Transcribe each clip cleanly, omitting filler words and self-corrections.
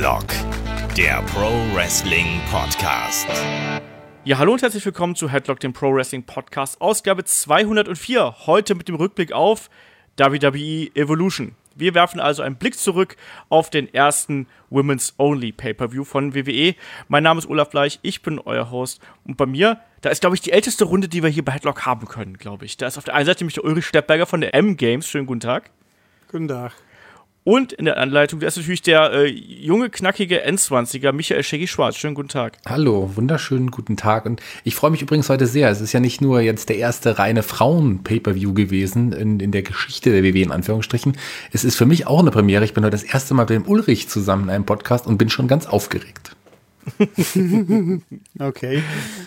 Headlock, der Pro Wrestling Podcast. Ja, hallo und herzlich willkommen zu Headlock, dem Pro Wrestling Podcast, Ausgabe 204. Heute mit dem Rückblick auf WWE Evolution. Wir werfen also einen Blick zurück auf den ersten Women's Only Pay-Per-View von WWE. Mein Name ist Olaf Bleich, ich bin euer Host. Und bei mir, da ist, glaube ich, die älteste Runde, die wir hier bei Headlock haben können, glaube ich. Da ist auf der einen Seite nämlich der Ulrich Steppberger von der M-Games. Schönen guten Tag. Guten Tag. Und in der Anleitung, da ist natürlich der junge, knackige N20er Michael Shaggy Schwarz. Schönen guten Tag. Hallo, wunderschönen guten Tag. Und ich freue mich übrigens heute sehr. Es ist ja nicht nur jetzt der erste reine Frauen-Pay-Per-View gewesen in der Geschichte der WWE in Anführungsstrichen. Es ist für mich auch eine Premiere. Ich bin heute das erste Mal mit dem Ulrich zusammen in einem Podcast und bin schon ganz aufgeregt. Okay.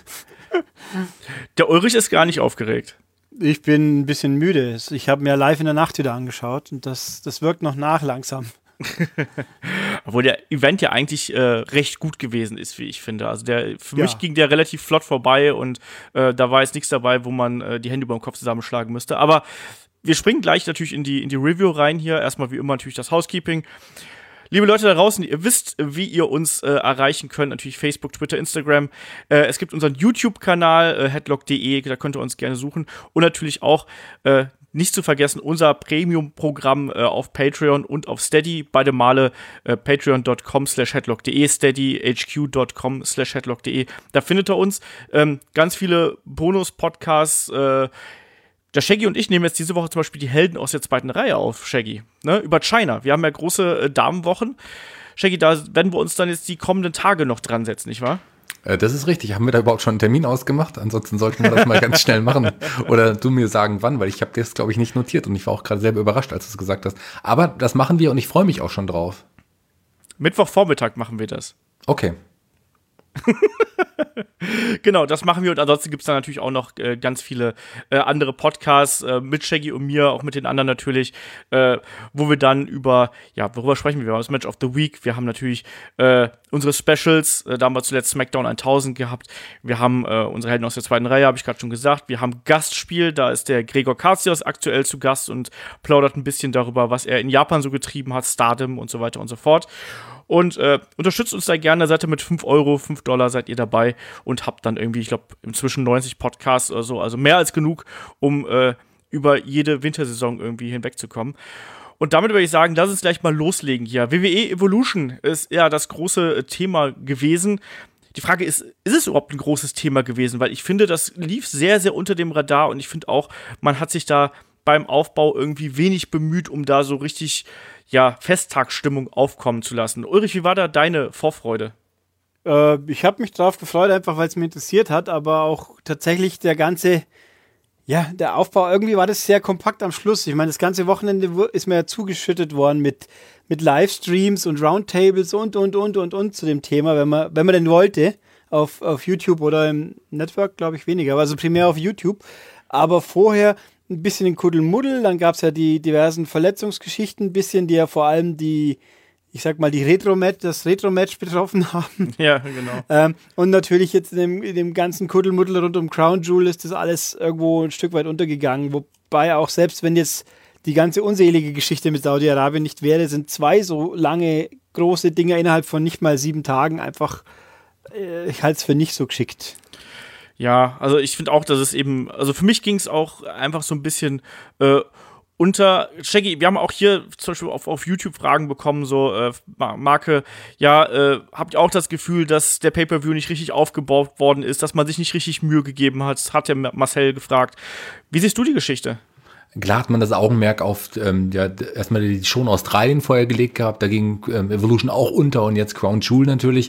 Der Ulrich ist gar nicht aufgeregt. Ich bin ein bisschen müde. Ich habe mir live in der Nacht wieder angeschaut und das wirkt noch nach langsam. Obwohl der Event ja eigentlich recht gut gewesen ist, wie ich finde. Also für mich ging der relativ flott vorbei und da war jetzt nichts dabei, wo man die Hände über den Kopf zusammenschlagen müsste. Aber wir springen gleich natürlich in die Review rein hier. Erstmal wie immer natürlich das Housekeeping. Liebe Leute da draußen, ihr wisst, wie ihr uns erreichen könnt. Natürlich Facebook, Twitter, Instagram. Es gibt unseren YouTube-Kanal, headlock.de, da könnt ihr uns gerne suchen. Und natürlich auch, nicht zu vergessen, unser Premium-Programm auf Patreon und auf Steady. Beide Male patreon.com/headlock.de, steadyhq.com/headlock.de. Da findet ihr uns. Ganz viele Bonus-Podcasts, der Shaggy und ich nehmen jetzt diese Woche zum Beispiel die Helden aus der zweiten Reihe auf, Shaggy, ne, über China. Wir haben ja große Damenwochen. Shaggy, da werden wir uns dann jetzt die kommenden Tage noch dran setzen, nicht wahr? Das ist richtig. Haben wir da überhaupt schon einen Termin ausgemacht? Ansonsten sollten wir das mal ganz schnell machen. Oder du mir sagen, wann, weil ich habe das, glaube ich, nicht notiert und ich war auch gerade selber überrascht, als du es gesagt hast. Aber das machen wir und ich freue mich auch schon drauf. Mittwochvormittag machen wir das. Okay. Genau, das machen wir und ansonsten gibt es dann natürlich auch noch ganz viele andere Podcasts mit Shaggy und mir, auch mit den anderen natürlich, wo wir dann worüber sprechen wir? Wir haben das Match of the Week, wir haben natürlich unsere Specials, da haben wir zuletzt SmackDown 1000 gehabt, wir haben unsere Helden aus der zweiten Reihe, habe ich gerade schon gesagt, wir haben Gastspiel, da ist der Gregor Katsios aktuell zu Gast und plaudert ein bisschen darüber, was er in Japan so getrieben hat, Stardom und so weiter und so fort. Und unterstützt uns da gerne, seid ihr mit $5 seid ihr dabei und habt dann irgendwie, ich glaube, inzwischen 90 Podcasts oder so, also mehr als genug, um über jede Wintersaison irgendwie hinwegzukommen. Und damit würde ich sagen, lass uns gleich mal loslegen hier. WWE Evolution ist ja das große Thema gewesen. Die Frage ist es überhaupt ein großes Thema gewesen? Weil ich finde, das lief sehr, sehr unter dem Radar und ich finde auch, man hat sich da beim Aufbau irgendwie wenig bemüht, um da so richtig Festtagsstimmung aufkommen zu lassen. Ulrich, wie war da deine Vorfreude? Ich habe mich drauf gefreut, einfach weil es mich interessiert hat, aber auch tatsächlich der Aufbau, irgendwie war das sehr kompakt am Schluss. Ich meine, das ganze Wochenende ist mir ja zugeschüttet worden mit Livestreams und Roundtables und zu dem Thema, wenn man denn wollte, auf YouTube oder im Network, glaube ich, weniger, also primär auf YouTube. Aber vorher ein bisschen in Kuddelmuddel, dann gab es ja die diversen Verletzungsgeschichten, ein bisschen, die ja vor allem das Retro-Match betroffen haben. Ja, genau. Und natürlich jetzt in dem ganzen Kuddelmuddel rund um Crown Jewel ist das alles irgendwo ein Stück weit untergegangen, wobei auch selbst wenn jetzt die ganze unselige Geschichte mit Saudi-Arabien nicht wäre, sind 2 so lange große Dinge innerhalb von nicht mal 7 Tagen einfach, ich halte es für nicht so geschickt. Ja, also ich finde auch, dass es eben, also für mich ging es auch einfach so ein bisschen unter. Shaggy, wir haben auch hier zum Beispiel auf YouTube Fragen bekommen, so Marke, habt ihr auch das Gefühl, dass der Pay-Per-View nicht richtig aufgebaut worden ist, dass man sich nicht richtig Mühe gegeben hat? Das hat ja Marcel gefragt. Wie siehst du die Geschichte? Klar hat man das Augenmerk auf erstmal die Show in Australien vorher gelegt gehabt, da ging Evolution auch unter und jetzt Crown Jewel natürlich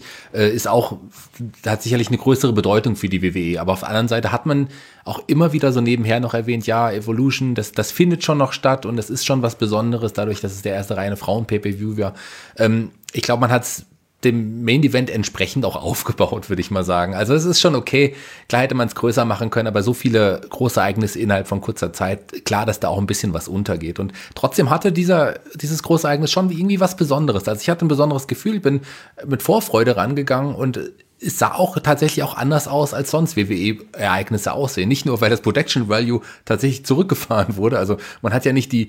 hat sicherlich eine größere Bedeutung für die WWE, aber auf der anderen Seite hat man auch immer wieder so nebenher noch erwähnt, ja, Evolution, das findet schon noch statt und das ist schon was Besonderes, dadurch, dass es der erste reine Frauen-Pay-Per-View war. Ich glaube, man hat es dem Main-Event entsprechend auch aufgebaut, würde ich mal sagen. Also es ist schon okay, klar hätte man es größer machen können, aber so viele große Ereignisse innerhalb von kurzer Zeit, klar, dass da auch ein bisschen was untergeht. Und trotzdem hatte dieses große Ereignis schon irgendwie was Besonderes. Also ich hatte ein besonderes Gefühl, bin mit Vorfreude rangegangen und es sah auch tatsächlich auch anders aus, als sonst WWE-Ereignisse aussehen. Nicht nur, weil das Production Value tatsächlich zurückgefahren wurde. Also man hat ja nicht die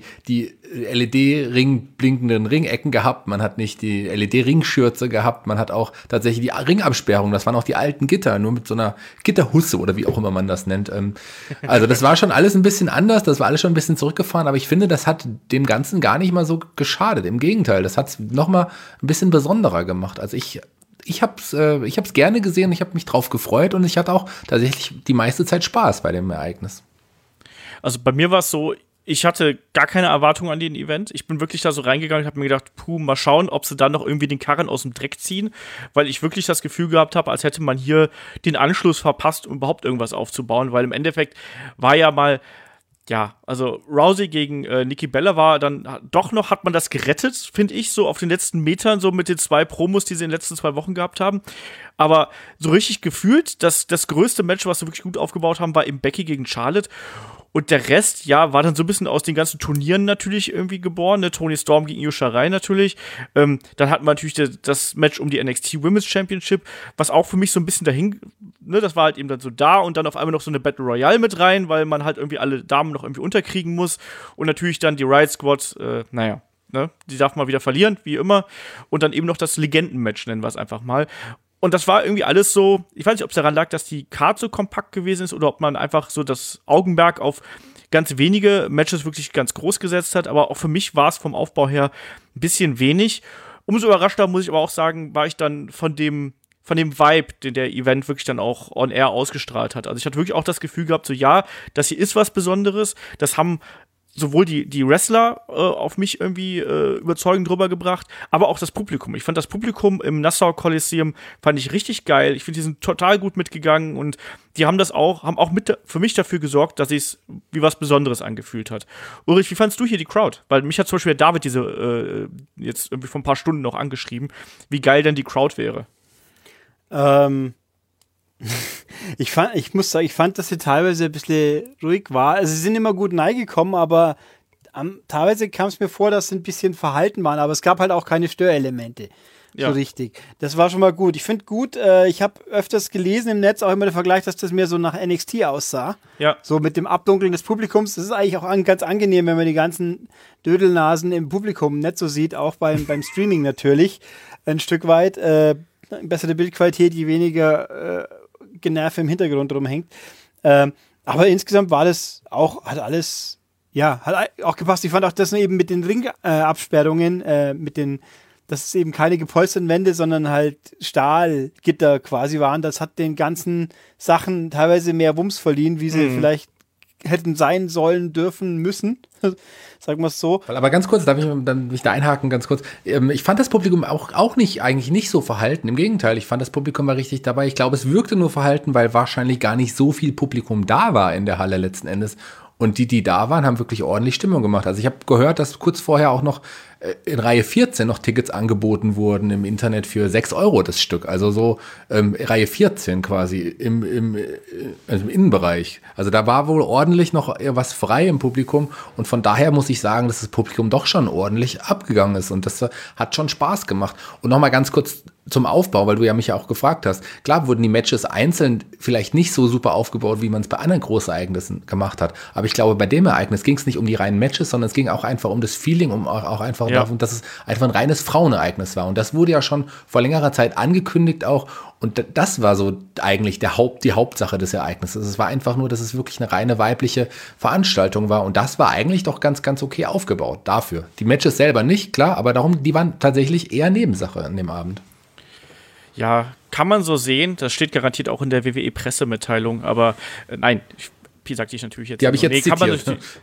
LED-Ring blinkenden Ringecken gehabt, man hat nicht die LED-Ringschürze gehabt, man hat auch tatsächlich die Ringabsperrung. Das waren auch die alten Gitter, nur mit so einer Gitterhusse oder wie auch immer man das nennt. Also das war schon alles ein bisschen anders, das war alles schon ein bisschen zurückgefahren, aber ich finde, das hat dem Ganzen gar nicht mal so geschadet. Im Gegenteil, das hat es nochmal ein bisschen besonderer gemacht. Also ich hab's gerne gesehen, ich habe mich drauf gefreut und ich hatte auch tatsächlich die meiste Zeit Spaß bei dem Ereignis. Also bei mir war es so, ich hatte gar keine Erwartungen an den Event. Ich bin wirklich da so reingegangen und habe mir gedacht, mal schauen, ob sie dann noch irgendwie den Karren aus dem Dreck ziehen, weil ich wirklich das Gefühl gehabt habe, als hätte man hier den Anschluss verpasst, um überhaupt irgendwas aufzubauen, weil im Endeffekt war ja mal, ja, also Rousey gegen Nikki Bella war dann doch noch, hat man das gerettet, finde ich, so auf den letzten Metern, so mit den 2 Promos, die sie in den letzten 2 Wochen gehabt haben. Aber so richtig gefühlt, das größte Match, was sie wirklich gut aufgebaut haben, war eben Becky gegen Charlotte. Und der Rest, ja, war dann so ein bisschen aus den ganzen Turnieren natürlich irgendwie geboren. Ne? Toni Storm gegen Io Shirai natürlich. Dann hatten wir natürlich das Match um die NXT Women's Championship, was auch für mich so ein bisschen dahin, ne, das war halt eben dann so da und dann auf einmal noch so eine Battle Royale mit rein, weil man halt irgendwie alle Damen noch irgendwie unterkriegen muss. Und natürlich dann die Riot Squad, ne, die darf mal wieder verlieren, wie immer. Und dann eben noch das Legendenmatch, nennen wir es einfach mal. Und das war irgendwie alles so, ich weiß nicht, ob es daran lag, dass die Card so kompakt gewesen ist oder ob man einfach so das Augenmerk auf ganz wenige Matches wirklich ganz groß gesetzt hat. Aber auch für mich war es vom Aufbau her ein bisschen wenig. Umso überraschter, muss ich aber auch sagen, war ich dann von dem Vibe, den der Event wirklich dann auch on air ausgestrahlt hat. Also ich hatte wirklich auch das Gefühl gehabt, so ja, das hier ist was Besonderes. Das haben sowohl die Wrestler auf mich irgendwie überzeugend drüber gebracht, aber auch das Publikum. Ich fand das Publikum im Nassau Coliseum fand ich richtig geil. Ich finde, die sind total gut mitgegangen und die haben auch für mich dafür gesorgt, dass es wie was Besonderes angefühlt hat. Ulrich, wie fandst du hier die Crowd? Weil mich hat zum Beispiel David jetzt irgendwie vor ein paar Stunden noch angeschrieben, wie geil denn die Crowd wäre. Ich muss sagen, ich fand, dass sie teilweise ein bisschen ruhig war. Also sie sind immer gut reingekommen, aber teilweise kam es mir vor, dass sie ein bisschen verhalten waren, aber es gab halt auch keine Störelemente. So richtig. Das war schon mal gut. Ich finde gut, ich habe öfters gelesen im Netz auch immer den Vergleich, dass das mehr so nach NXT aussah. Ja. So mit dem Abdunkeln des Publikums. Das ist eigentlich auch ganz angenehm, wenn man die ganzen Dödelnasen im Publikum nicht so sieht, auch beim Streaming natürlich. Ein Stück weit. Bessere Bildqualität, je weniger Generve im Hintergrund rumhängt. Aber insgesamt war das auch, hat alles, ja, hat auch gepasst. Ich fand auch, dass eben mit den Ringabsperrungen, dass es eben keine gepolsterten Wände, sondern halt Stahlgitter quasi waren. Das hat den ganzen Sachen teilweise mehr Wumms verliehen, wie sie vielleicht hätten sein sollen, dürfen, müssen. Sagen wir es so. Aber ganz kurz, darf ich da einhaken, ganz kurz. Ich fand das Publikum eigentlich nicht so verhalten. Im Gegenteil, ich fand das Publikum war richtig dabei. Ich glaube, es wirkte nur verhalten, weil wahrscheinlich gar nicht so viel Publikum da war in der Halle letzten Endes. Und die da waren, haben wirklich ordentlich Stimmung gemacht. Also ich habe gehört, dass kurz vorher auch noch in Reihe 14 noch Tickets angeboten wurden im Internet für 6 € das Stück. Also so Reihe 14 quasi im Innenbereich. Also da war wohl ordentlich noch was frei im Publikum. Und von daher muss ich sagen, dass das Publikum doch schon ordentlich abgegangen ist. Und das hat schon Spaß gemacht. Und nochmal ganz kurz zum Aufbau, weil du ja mich ja auch gefragt hast. Klar wurden die Matches einzeln vielleicht nicht so super aufgebaut, wie man es bei anderen Großereignissen gemacht hat. Aber ich glaube, bei dem Ereignis ging es nicht um die reinen Matches, sondern es ging auch einfach um das Feeling, um auch einfach darum, dass es einfach ein reines Frauenereignis war. Und das wurde ja schon vor längerer Zeit angekündigt auch. Und das war so eigentlich die Hauptsache des Ereignisses. Es war einfach nur, dass es wirklich eine reine weibliche Veranstaltung war. Und das war eigentlich doch ganz, ganz okay aufgebaut dafür. Die Matches selber nicht, klar, aber die waren tatsächlich eher Nebensache an dem Abend. Ja, kann man so sehen. Das steht garantiert auch in der WWE-Pressemitteilung. Aber nein, sagte ich natürlich jetzt. Die habe ich jetzt zitiert.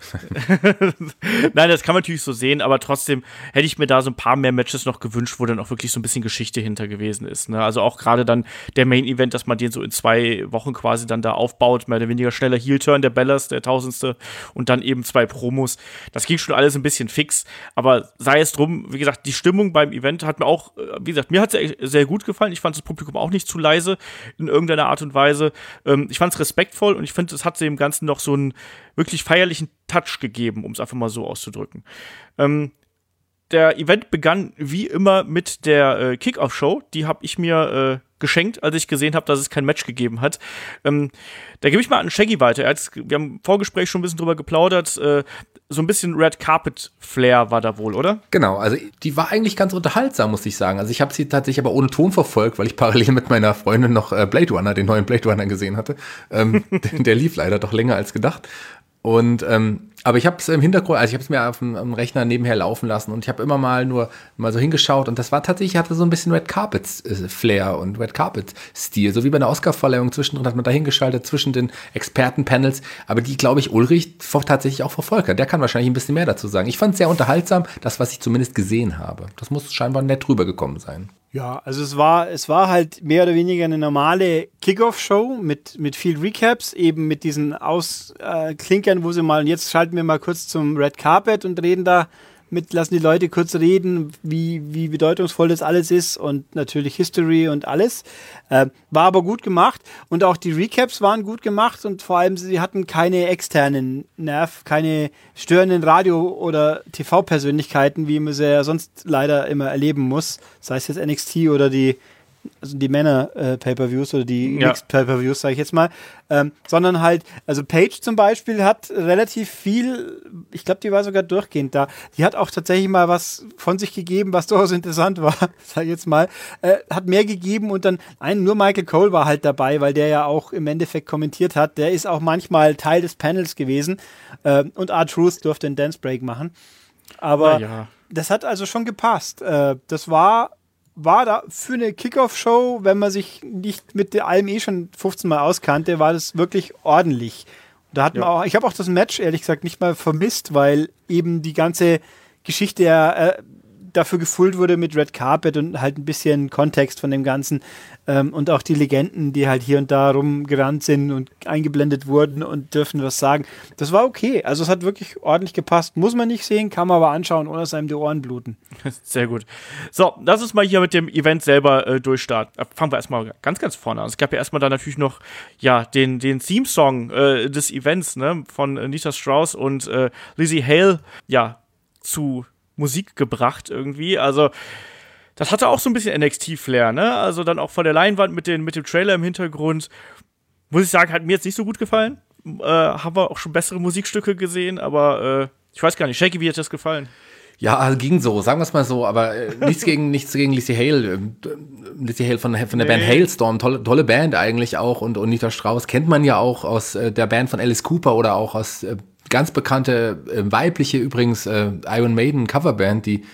Nein, das kann man natürlich so sehen, aber trotzdem hätte ich mir da so ein paar mehr Matches noch gewünscht, wo dann auch wirklich so ein bisschen Geschichte hinter gewesen ist. Ne? Also auch gerade dann der Main-Event, dass man den so in 2 Wochen quasi dann da aufbaut, mehr oder weniger schneller Heel-Turn der Bellas, der 1000. und dann eben 2 Promos. Das ging schon alles ein bisschen fix, aber sei es drum, wie gesagt, die Stimmung beim Event hat mir auch, wie gesagt, mir hat es sehr gut gefallen. Ich fand das Publikum auch nicht zu leise in irgendeiner Art und Weise. Ich fand es respektvoll und ich finde, es hat dem Ganzen noch so einen wirklich feierlichen Touch gegeben, um es einfach mal so auszudrücken. Der Event begann wie immer mit der Kickoff-Show. Die habe ich mir geschenkt, als ich gesehen habe, dass es kein Match gegeben hat. Da gebe ich mal an Shaggy weiter. Wir haben im Vorgespräch schon ein bisschen drüber geplaudert. So ein bisschen Red Carpet Flair war da wohl, oder? Genau, also die war eigentlich ganz unterhaltsam, muss ich sagen. Also ich habe sie tatsächlich aber ohne Ton verfolgt, weil ich parallel mit meiner Freundin noch Blade Runner, den neuen Blade Runner gesehen hatte. Der lief leider doch länger als gedacht. Und aber ich habe es im Hintergrund, also ich habe es mir auf dem Rechner nebenher laufen lassen und ich habe immer mal so hingeschaut und das war tatsächlich, hatte so ein bisschen Red Carpet Flair und Red Carpet Stil, so wie bei einer Oscar-Verleihung zwischendrin hat man da hingeschaltet zwischen den Experten-Panels, aber die, glaube ich, Ulrich tatsächlich auch verfolgt hat. Der kann wahrscheinlich ein bisschen mehr dazu sagen. Ich fand es sehr unterhaltsam, das, was ich zumindest gesehen habe. Das muss scheinbar nett rübergekommen sein. Ja, also es war halt mehr oder weniger eine normale Kickoff-Show mit viel Recaps, eben mit diesen Ausklinkern, wo sie mal, und jetzt schalten wir mal kurz zum Red Carpet und reden da lassen die Leute kurz reden, wie bedeutungsvoll das alles ist und natürlich History und alles. War aber gut gemacht und auch die Recaps waren gut gemacht und vor allem sie hatten keine externen keine störenden Radio- oder TV-Persönlichkeiten, wie man sie ja sonst leider immer erleben muss, sei es jetzt NXT oder die Männer-Pay-Per-Views oder die Mixed-Pay-Per-Views, sage ich jetzt mal, sondern halt, also Paige zum Beispiel hat relativ viel, ich glaube, die war sogar durchgehend da, die hat auch tatsächlich mal was von sich gegeben, was durchaus interessant war, sage ich jetzt mal, hat mehr gegeben und dann nur Michael Cole war halt dabei, weil der ja auch im Endeffekt kommentiert hat, der ist auch manchmal Teil des Panels gewesen und R-Truth durfte einen Dance-Break machen, aber das hat also schon gepasst, das war da für eine Kickoff-Show, wenn man sich nicht mit allem schon 15 Mal auskannte, war das wirklich ordentlich. Da hat man auch, ich habe auch das Match ehrlich gesagt nicht mal vermisst, weil eben die ganze Geschichte dafür gefüllt wurde mit Red Carpet und halt ein bisschen Kontext von dem Ganzen und auch die Legenden, die halt hier und da rumgerannt sind und eingeblendet wurden und dürfen was sagen. Das war okay. Also es hat wirklich ordentlich gepasst. Muss man nicht sehen, kann man aber anschauen, ohne dass einem die Ohren bluten. Sehr gut. So, lass uns mal hier mit dem Event selber durchstarten. Fangen wir erstmal ganz, ganz vorne an. Es gab ja erstmal da natürlich noch den Theme-Song des Events, ne, von Nita Strauss und Lizzie Hale, zu Musik gebracht irgendwie. Also das hatte auch so ein bisschen NXT-Flair, ne? Also dann auch vor der Leinwand mit dem Trailer im Hintergrund. Muss ich sagen, hat mir jetzt nicht so gut gefallen. Haben wir auch schon bessere Musikstücke gesehen, aber ich weiß gar nicht. Shaky, wie hat das gefallen? Ja, ging so, sagen wir es mal so, aber nichts gegen Lizzie Hale. Lizzie Hale von der Band Hailstorm, tolle Band eigentlich auch und Nita Strauss kennt man ja auch aus der Band von Alice Cooper oder auch aus ganz bekannte weibliche übrigens Iron Maiden Coverband, die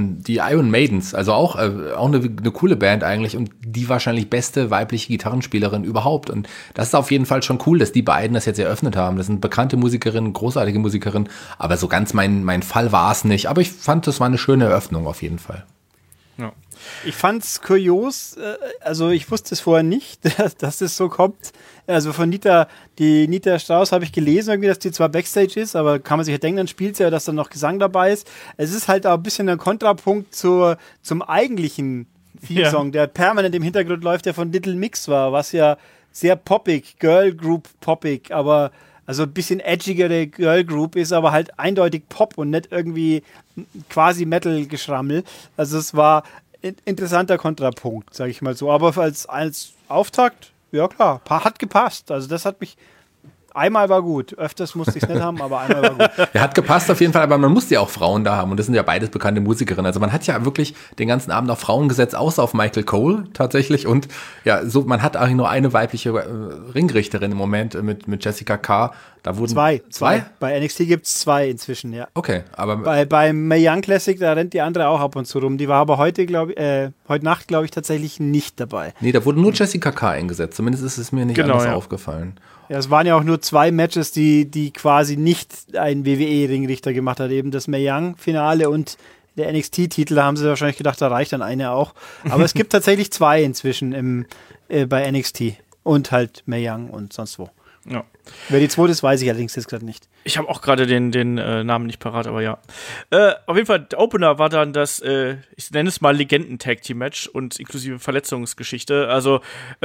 Iron Maidens, also auch eine coole Band eigentlich und die wahrscheinlich beste weibliche Gitarrenspielerin überhaupt und das ist auf jeden Fall schon cool, dass die beiden das jetzt eröffnet haben. Das sind bekannte Musikerinnen, großartige Musikerinnen, aber so ganz mein Fall war es nicht, aber ich fand, das war eine schöne Eröffnung auf jeden Fall. Ja. Ich fand's kurios, also ich wusste es vorher nicht, dass es so kommt. Also von Nita Strauss habe ich gelesen, irgendwie, dass die zwar Backstage ist, aber kann man sich ja denken, dann spielt sie ja, dass da noch Gesang dabei ist. Es ist halt auch ein bisschen ein Kontrapunkt zum eigentlichen Theme-Song, der permanent im Hintergrund läuft, der von Little Mix war, was ja sehr poppig, Girl Group poppig, aber also ein bisschen edgigere Girl Group ist, aber halt eindeutig Pop und nicht irgendwie quasi Metal-Geschrammel. Also es war interessanter Kontrapunkt, sage ich mal so. Aber als Auftakt, ja klar, hat gepasst. Also das hat mich, einmal war gut. Öfters musste ich es nicht haben, aber einmal war gut. Ja, hat gepasst auf jeden Fall, aber man musste ja auch Frauen da haben und das sind ja beides bekannte Musikerinnen. Also man hat ja wirklich den ganzen Abend auf Frauen gesetzt, außer auf Michael Cole tatsächlich und ja, so man hat eigentlich nur eine weibliche Ringrichterin im Moment mit Jessica Carr. Da wurden zwei? Bei NXT gibt es 2 inzwischen, ja. Okay, aber bei Mae Young Classic, da rennt die andere auch ab und zu rum. Die war aber heute Nacht, glaube ich, tatsächlich nicht dabei. Nee, da wurde nur Jessica Carr eingesetzt. Zumindest ist es mir nicht anders aufgefallen. Ja, es waren ja auch nur 2 Matches, die quasi nicht ein WWE-Ringrichter gemacht hat. Eben das Mae Young-Finale und der NXT-Titel. Da haben sie wahrscheinlich gedacht, da reicht dann eine auch. Aber es gibt tatsächlich 2 inzwischen bei NXT. Und halt Mae Young und sonst wo. Ja. Wer die zweite ist, weiß ich allerdings jetzt gerade nicht. Ich habe auch gerade den Namen nicht parat, aber ja. Auf jeden Fall, der Opener war dann das, ich nenne es mal Legenden-Tag-Team-Match und inklusive Verletzungsgeschichte. Also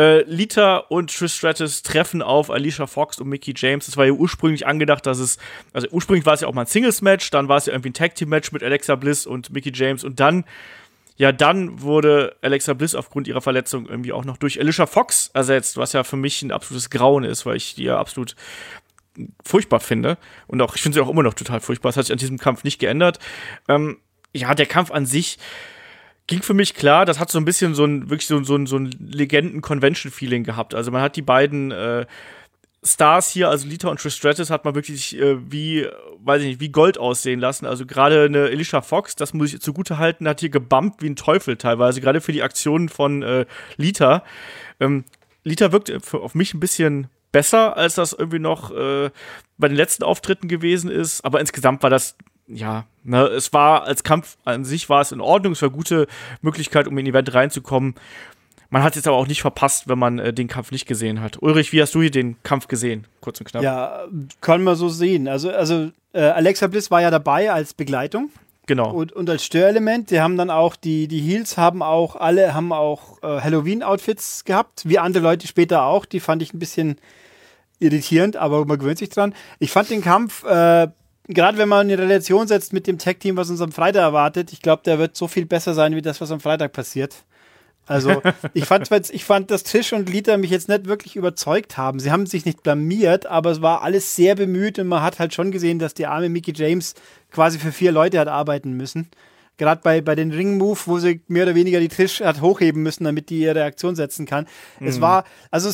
Lita und Trish Stratus treffen auf Alicia Fox und Mickie James. Das war ja ursprünglich angedacht, ursprünglich war es ja auch mal ein Singles-Match, dann war es ja irgendwie ein Tag-Team-Match mit Alexa Bliss und Mickie James und dann Ja, dann wurde Alexa Bliss aufgrund ihrer Verletzung irgendwie auch noch durch Alicia Fox ersetzt, was ja für mich ein absolutes Grauen ist, weil ich die ja absolut furchtbar finde. Und auch, ich finde sie auch immer noch total furchtbar. Das hat sich an diesem Kampf nicht geändert. Ja, der Kampf an sich ging für mich klar. Das hat so ein bisschen so ein Legenden-Convention-Feeling gehabt. Also man hat die beiden Stars hier, also Lita und Trish Stratus, hat man wirklich wie Gold aussehen lassen. Also gerade eine Alicia Fox, das muss ich zugute halten, hat hier gebumpt wie ein Teufel teilweise, gerade für die Aktionen von Lita. Lita wirkt auf mich ein bisschen besser, als das irgendwie noch bei den letzten Auftritten gewesen ist. Aber insgesamt war das, ja, ne, es war als Kampf an sich war es in Ordnung. Es war eine gute Möglichkeit, um in ein Event reinzukommen. Man hat es jetzt aber auch nicht verpasst, wenn man den Kampf nicht gesehen hat. Ulrich, wie hast du hier den Kampf gesehen? Kurz und knapp. Ja, kann man so sehen. Also Alexa Bliss war ja dabei als Begleitung. Genau. Und als Störelement. Die haben dann auch, die Heels haben auch Halloween-Outfits gehabt, wie andere Leute später auch. Die fand ich ein bisschen irritierend, aber man gewöhnt sich dran. Ich fand den Kampf, gerade wenn man in Relation setzt mit dem Tag-Team, was uns am Freitag erwartet, ich glaube, der wird so viel besser sein, wie das, was am Freitag passiert. Also, ich fand, dass Trish und Lita mich jetzt nicht wirklich überzeugt haben. Sie haben sich nicht blamiert, aber es war alles sehr bemüht und man hat halt schon gesehen, dass die arme Mickie James quasi für 4 Leute hat arbeiten müssen. Gerade bei den Ring-Move, wo sie mehr oder weniger die Trish hat hochheben müssen, damit die ihre Reaktion setzen kann. Es war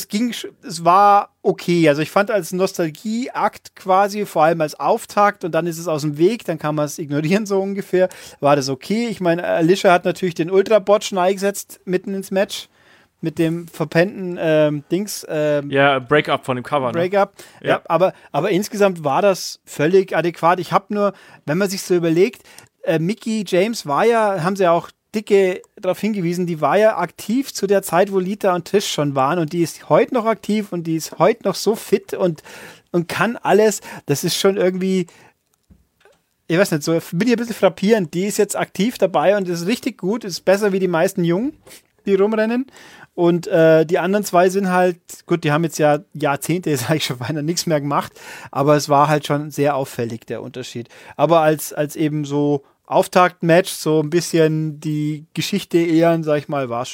okay. Also ich fand als Nostalgie-Akt quasi, vor allem als Auftakt, und dann ist es aus dem Weg, dann kann man es ignorieren so ungefähr, war das okay. Ich meine, Alicia hat natürlich den Ultra-Botch eingesetzt mitten ins Match mit dem verpennten Break-up von dem Cover. Break-up. Ne? Ja, aber insgesamt war das völlig adäquat. Ich habe nur, wenn man sich so überlegt, Mickie James war ja, haben sie ja auch dicke darauf hingewiesen, die war ja aktiv zu der Zeit, wo Lita und Trish schon waren, und die ist heute noch aktiv und die ist heute noch so fit und kann alles. Das ist schon irgendwie, ich weiß nicht, so bin ich ein bisschen frappierend. Die ist jetzt aktiv dabei und ist richtig gut, ist besser wie die meisten Jungen, die rumrennen. Und die anderen 2 sind halt, gut, die haben jetzt ja Jahrzehnte, sage ich schon, beinahe nichts mehr gemacht, aber es war halt schon sehr auffällig, der Unterschied. Aber als eben so Auftaktmatch, so ein bisschen die Geschichte ehren, sag ich mal, war es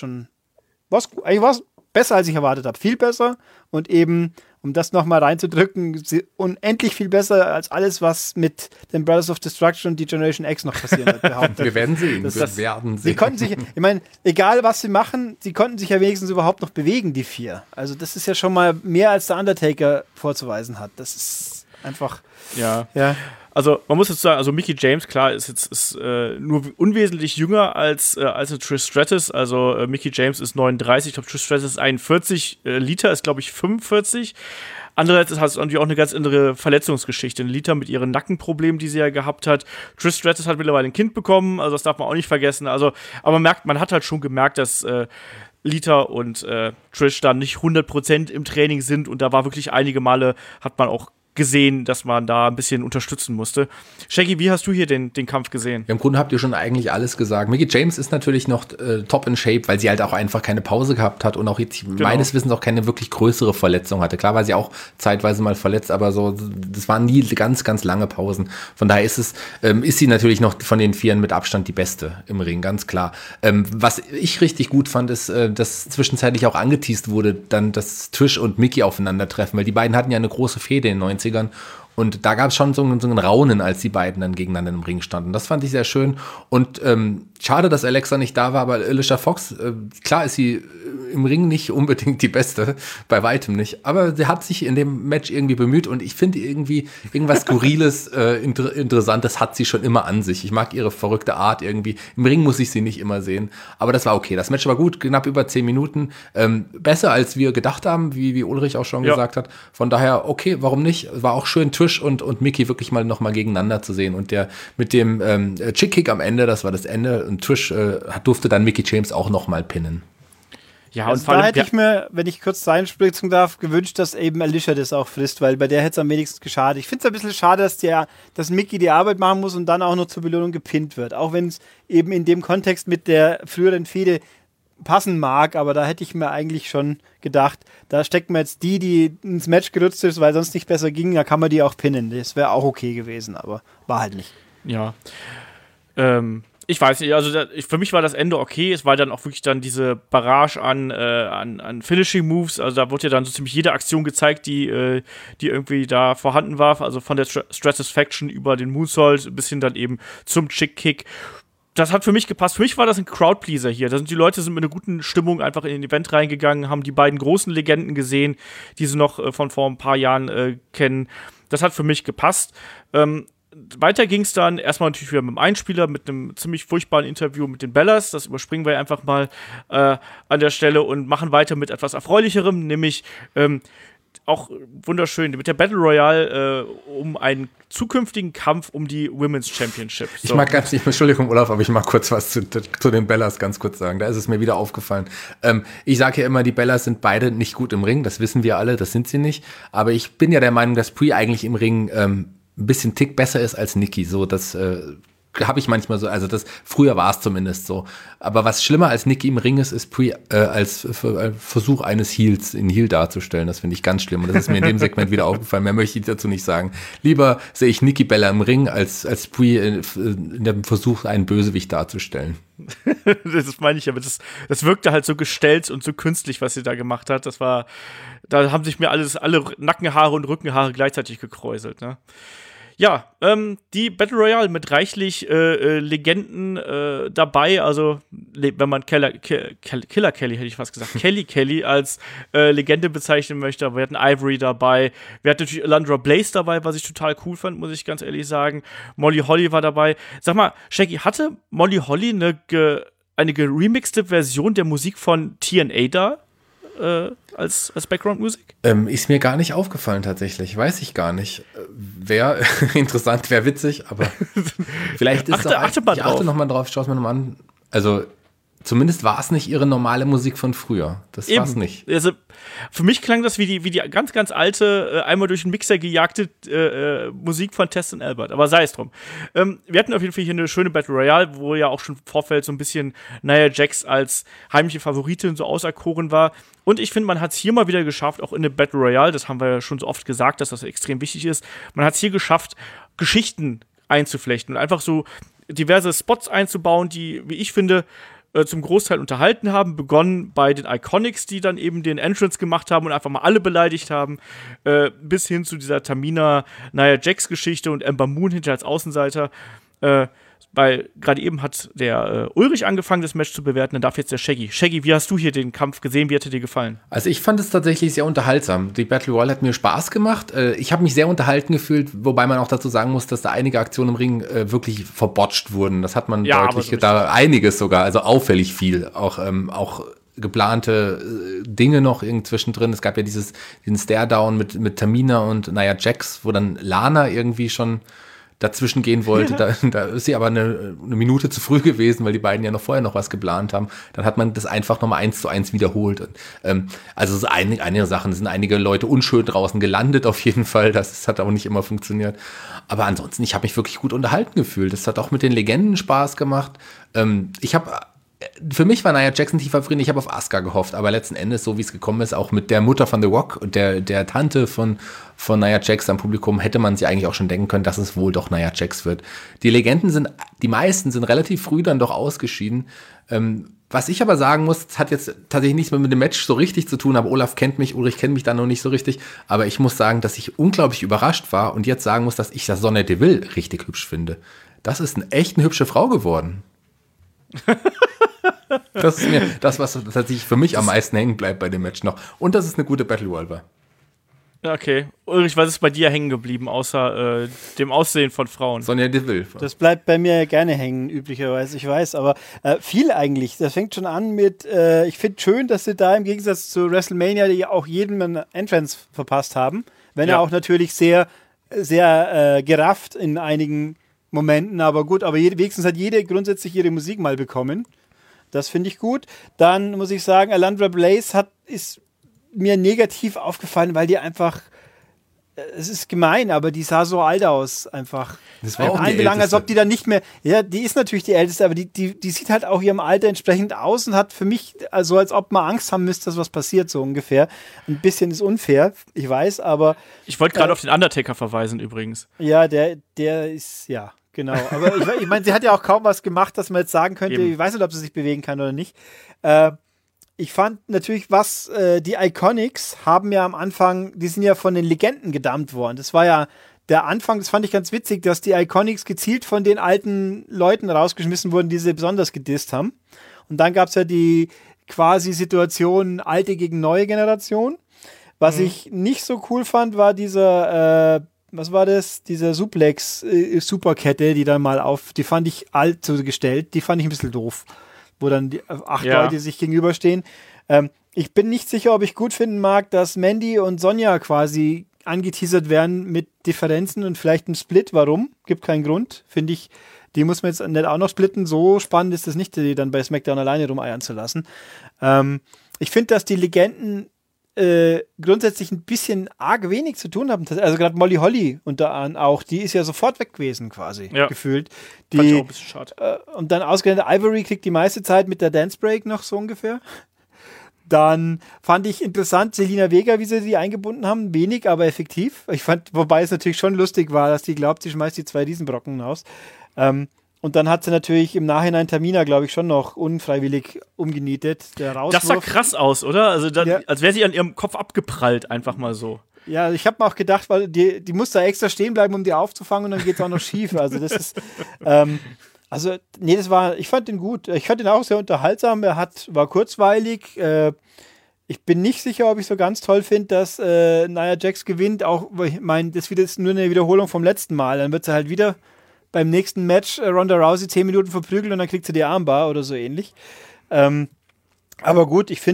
besser, als ich erwartet habe. Viel besser und eben, um das nochmal reinzudrücken, unendlich viel besser als alles, was mit den Brothers of Destruction und die Generation X noch passieren wird. Wir werden sehen. Sie konnten sich, ich meine, egal was sie machen, sie konnten sich ja wenigstens überhaupt noch bewegen, die 4. Also das ist ja schon mal mehr, als der Undertaker vorzuweisen hat. Das ist einfach, ja. Also man muss jetzt sagen, also Mickie James, klar, ist nur unwesentlich jünger als eine Trish Stratus. Also Mickie James ist 39, ich glaube Trish Stratus ist 41, Lita ist glaube ich 45. Andererseits hat es natürlich auch eine ganz andere Verletzungsgeschichte. Lita mit ihren Nackenproblemen, die sie ja gehabt hat. Trish Stratus hat mittlerweile ein Kind bekommen, also das darf man auch nicht vergessen. Also, aber man hat halt schon gemerkt, dass Lita und Trish da nicht 100% im Training sind, und da war wirklich einige Male, hat man auch gesehen, dass man da ein bisschen unterstützen musste. Shaggy, wie hast du hier den Kampf gesehen? Im Grunde habt ihr schon eigentlich alles gesagt. Mickie James ist natürlich noch top in Shape, weil sie halt auch einfach keine Pause gehabt hat und auch jetzt meines Wissens auch keine wirklich größere Verletzung hatte. Klar war sie auch zeitweise mal verletzt, aber so, das waren nie ganz, ganz lange Pausen. Von daher ist sie natürlich noch von den 4 mit Abstand die Beste im Ring, ganz klar. Was ich richtig gut fand, ist, dass zwischenzeitlich auch angeteast wurde, dann, dass Trish und Mickie aufeinandertreffen, weil die beiden hatten ja eine große Fehde in den 90ern. Und da gab es schon so ein Raunen, als die beiden dann gegeneinander im Ring standen. Das fand ich sehr schön. Und schade, dass Alexa nicht da war, aber Alicia Fox, klar ist sie im Ring nicht unbedingt die Beste, bei weitem nicht. Aber sie hat sich in dem Match irgendwie bemüht, und ich finde irgendwie irgendwas Skurriles, Interessantes hat sie schon immer an sich. Ich mag ihre verrückte Art irgendwie. Im Ring muss ich sie nicht immer sehen. Aber das war okay. Das Match war gut, knapp über 10 Minuten. Besser, als wir gedacht haben, wie Ulrich auch schon gesagt hat. Von daher, okay, warum nicht? War auch schön, Trish und Mickie wirklich noch mal gegeneinander zu sehen. Und der mit dem Chick-Kick am Ende, das war das Ende. Und Trish durfte dann Mickie James auch noch mal pinnen. Ja, also und da hätte ich mir, wenn ich kurz reinspritzen darf, gewünscht, dass eben Alicia das auch frisst, weil bei der hätte es am wenigsten geschadet. Ich finde es ein bisschen schade, dass Mickie die Arbeit machen muss und dann auch noch zur Belohnung gepinnt wird. Auch wenn es eben in dem Kontext mit der früheren Fehde passen mag, aber da hätte ich mir eigentlich schon gedacht, da steckt man jetzt die ins Match gerutscht ist, weil sonst nicht besser ging, da kann man die auch pinnen. Das wäre auch okay gewesen, aber war halt nicht. Ja. Ich weiß nicht, also für mich war das Ende okay. Es war dann auch wirklich dann diese Barrage an Finishing Moves. Also da wurde ja dann so ziemlich jede Aktion gezeigt, die irgendwie da vorhanden war. Also von der Stratisfaction über den Moonsault bis hin dann eben zum Chick-Kick. Das hat für mich gepasst. Für mich war das ein Crowdpleaser hier. Die Leute sind mit einer guten Stimmung einfach in den Event reingegangen, haben die beiden großen Legenden gesehen, die sie noch von vor ein paar Jahren kennen. Das hat für mich gepasst. Weiter ging es dann erstmal natürlich wieder mit dem Einspieler, mit einem ziemlich furchtbaren Interview mit den Bellas. Das überspringen wir einfach mal an der Stelle und machen weiter mit etwas Erfreulicherem, nämlich auch wunderschön, mit der Battle Royale um einen zukünftigen Kampf um die Women's Championship. So. Ich mag ganz nicht, Entschuldigung, Olaf, aber ich mag kurz was zu den Bellas ganz kurz sagen. Da ist es mir wieder aufgefallen. Ich sage ja immer, die Bellas sind beide nicht gut im Ring, das wissen wir alle, das sind sie nicht. Aber ich bin ja der Meinung, dass Brie eigentlich im Ring ein bisschen Tick besser ist als Nikki. So, das habe ich manchmal so, also das früher war es zumindest so. Aber was schlimmer als Nikki im Ring ist Brie als Versuch eines Heels in Heel darzustellen. Das finde ich ganz schlimm. Und das ist mir in dem Segment wieder aufgefallen. Mehr möchte ich dazu nicht sagen. Lieber sehe ich Nikki Bella im Ring als Brie in dem Versuch, einen Bösewicht darzustellen. Das meine ich, aber das wirkte halt so gestellt und so künstlich, was sie da gemacht hat. Da haben sich mir alle Nackenhaare und Rückenhaare gleichzeitig gekräuselt, ne? Ja, die Battle Royale mit reichlich Legenden dabei, also wenn man Killer Kelly, hätte ich fast gesagt, Kelly als Legende bezeichnen möchte, aber wir hatten Ivory dabei, wir hatten natürlich Alundra Blaze dabei, was ich total cool fand, muss ich ganz ehrlich sagen. Molly Holly war dabei. Sag mal, Shaggy, hatte Molly Holly eine geremixte Version der Musik von TNA da? Als Background-Musik? Ist mir gar nicht aufgefallen tatsächlich. Weiß ich gar nicht. Wäre interessant, wäre witzig, aber vielleicht ist achte mal drauf. Ich achte nochmal drauf, schau es mir nochmal an. Also zumindest war es nicht ihre normale Musik von früher. Das war es nicht. Also, für mich klang das wie die ganz, ganz alte, einmal durch den Mixer gejagte Musik von Test und Albert. Aber sei es drum. Wir hatten auf jeden Fall hier eine schöne Battle Royale, wo ja auch schon im Vorfeld so ein bisschen Nia Jax als heimliche Favoritin so auserkoren war. Und ich finde, man hat es hier mal wieder geschafft, auch in der Battle Royale, das haben wir ja schon so oft gesagt, dass das extrem wichtig ist, man hat es hier geschafft, Geschichten einzuflechten und einfach so diverse Spots einzubauen, die, wie ich finde, zum Großteil unterhalten haben, begonnen bei den Iconics, die dann eben den Entrance gemacht haben und einfach mal alle beleidigt haben, bis hin zu dieser Tamina Nia Jax Geschichte und Ember Moon hinterher als Außenseiter, weil gerade eben hat der Ulrich angefangen, das Match zu bewerten, dann darf jetzt der Shaggy. Shaggy, wie hast du hier den Kampf gesehen? Wie hat er dir gefallen? Also ich fand es tatsächlich sehr unterhaltsam. Die Battle Royale hat mir Spaß gemacht. Ich habe mich sehr unterhalten gefühlt, wobei man auch dazu sagen muss, dass da einige Aktionen im Ring wirklich verbotcht wurden. Das hat man deutlich, da einiges sogar, also auffällig viel. Auch geplante Dinge noch zwischendrin. Es gab ja diesen Stare-Down mit Tamina und Nia Jax, wo dann Lana irgendwie schon dazwischen gehen wollte, da ist sie aber eine Minute zu früh gewesen, weil die beiden ja vorher noch was geplant haben. Dann hat man das einfach nochmal 1:1 wiederholt. Und, also so einige Sachen, sind einige Leute unschön draußen gelandet auf jeden Fall, das hat auch nicht immer funktioniert. Aber ansonsten, ich habe mich wirklich gut unterhalten gefühlt. Das hat auch mit den Legenden Spaß gemacht. Für mich war Nia Jackson die Favoritin, ich habe auf Asuka gehofft, aber letzten Endes, so wie es gekommen ist, auch mit der Mutter von The Rock und der Tante von Nia Jax am Publikum, hätte man sich eigentlich auch schon denken können, dass es wohl doch Nia Jax wird. Die meisten sind relativ früh dann doch ausgeschieden. Was ich aber sagen muss, hat jetzt tatsächlich nichts mehr mit dem Match so richtig zu tun, aber Olaf kennt mich, Ulrich kennt mich da noch nicht so richtig, aber ich muss sagen, dass ich unglaublich überrascht war und jetzt sagen muss, dass ich das Sonya Deville richtig hübsch finde. Das ist echt eine hübsche Frau geworden. Das ist mir das, was tatsächlich für mich am meisten hängen bleibt bei dem Match noch. Und dass es eine gute Battle Royale war. Okay. Ulrich, was ist bei dir hängen geblieben, außer dem Aussehen von Frauen? Sonya Deville. Das bleibt bei mir gerne hängen, üblicherweise, ich weiß, aber viel eigentlich. Das fängt schon an mit, ich finde schön, dass sie da im Gegensatz zu WrestleMania ja auch jedem einen Entrance verpasst haben. Wenn er auch natürlich sehr, sehr gerafft in einigen Momenten, aber gut, aber wenigstens hat jede grundsätzlich ihre Musik mal bekommen. Das finde ich gut. Dann muss ich sagen, Alundra Blaze ist mir negativ aufgefallen, weil die einfach, es ist gemein, aber die sah so alt aus, einfach. Das war auch die Älteste. Als ob die dann nicht mehr, ja, die ist natürlich die Älteste, aber die sieht halt auch ihrem Alter entsprechend aus und hat für mich, also als ob man Angst haben müsste, dass was passiert, so ungefähr. Ein bisschen ist unfair, ich weiß, aber. Ich wollte gerade auf den Undertaker verweisen, übrigens. Ja, der ist, ja. Genau, aber ich meine, sie hat ja auch kaum was gemacht, dass man jetzt sagen könnte, ich weiß nicht, ob sie sich bewegen kann oder nicht. Ich fand natürlich, die Iconics haben ja am Anfang, die sind ja von den Legenden gedumpt worden. Das war ja der Anfang, das fand ich ganz witzig, dass die Iconics gezielt von den alten Leuten rausgeschmissen wurden, die sie besonders gedisst haben. Und dann gab es ja die quasi Situation alte gegen neue Generation. Was ich nicht so cool fand, war dieser, was war das? Dieser Suplex-Superkette, die fand ich allzu gestellt, die fand ich ein bisschen doof. Wo dann die 8 Leute sich gegenüberstehen. Ich bin nicht sicher, ob ich gut finden mag, dass Mandy und Sonja quasi angeteasert werden mit Differenzen und vielleicht einem Split. Warum? Gibt keinen Grund. Finde ich, die muss man jetzt nicht auch noch splitten. So spannend ist es nicht, die dann bei SmackDown alleine rumeiern zu lassen. Ich finde, dass die Legenden grundsätzlich ein bisschen arg wenig zu tun haben. Also gerade Molly Holly auch, die ist ja sofort weg gewesen quasi, gefühlt. Fand ich auch ein bisschen schade. Und dann ausgerechnet Ivory kriegt die meiste Zeit mit der Dance Break noch so ungefähr. Dann fand ich interessant, Selina Vega, wie sie die eingebunden haben. Wenig, aber effektiv. Wobei es natürlich schon lustig war, dass die glaubt, sie schmeißt die 2 Riesenbrocken raus. Und dann hat sie natürlich im Nachhinein Tamina, glaube ich, schon noch unfreiwillig umgenietet. Der Rauswurf. Das sah krass aus, oder? Also als wäre sie an ihrem Kopf abgeprallt, einfach mal so. Ja, ich habe mir auch gedacht, weil die muss da extra stehen bleiben, um die aufzufangen, und dann geht es auch noch schief. Also das ist ich fand den gut. Ich fand den auch sehr unterhaltsam. War kurzweilig. Ich bin nicht sicher, ob ich so ganz toll finde, dass Nia Jax gewinnt. Auch, ich meine, das ist nur eine Wiederholung vom letzten Mal. Dann wird sie halt wieder beim nächsten Match Ronda Rousey 10 Minuten verprügelt und dann kriegt sie die Armbar oder so ähnlich. Aber gut, ich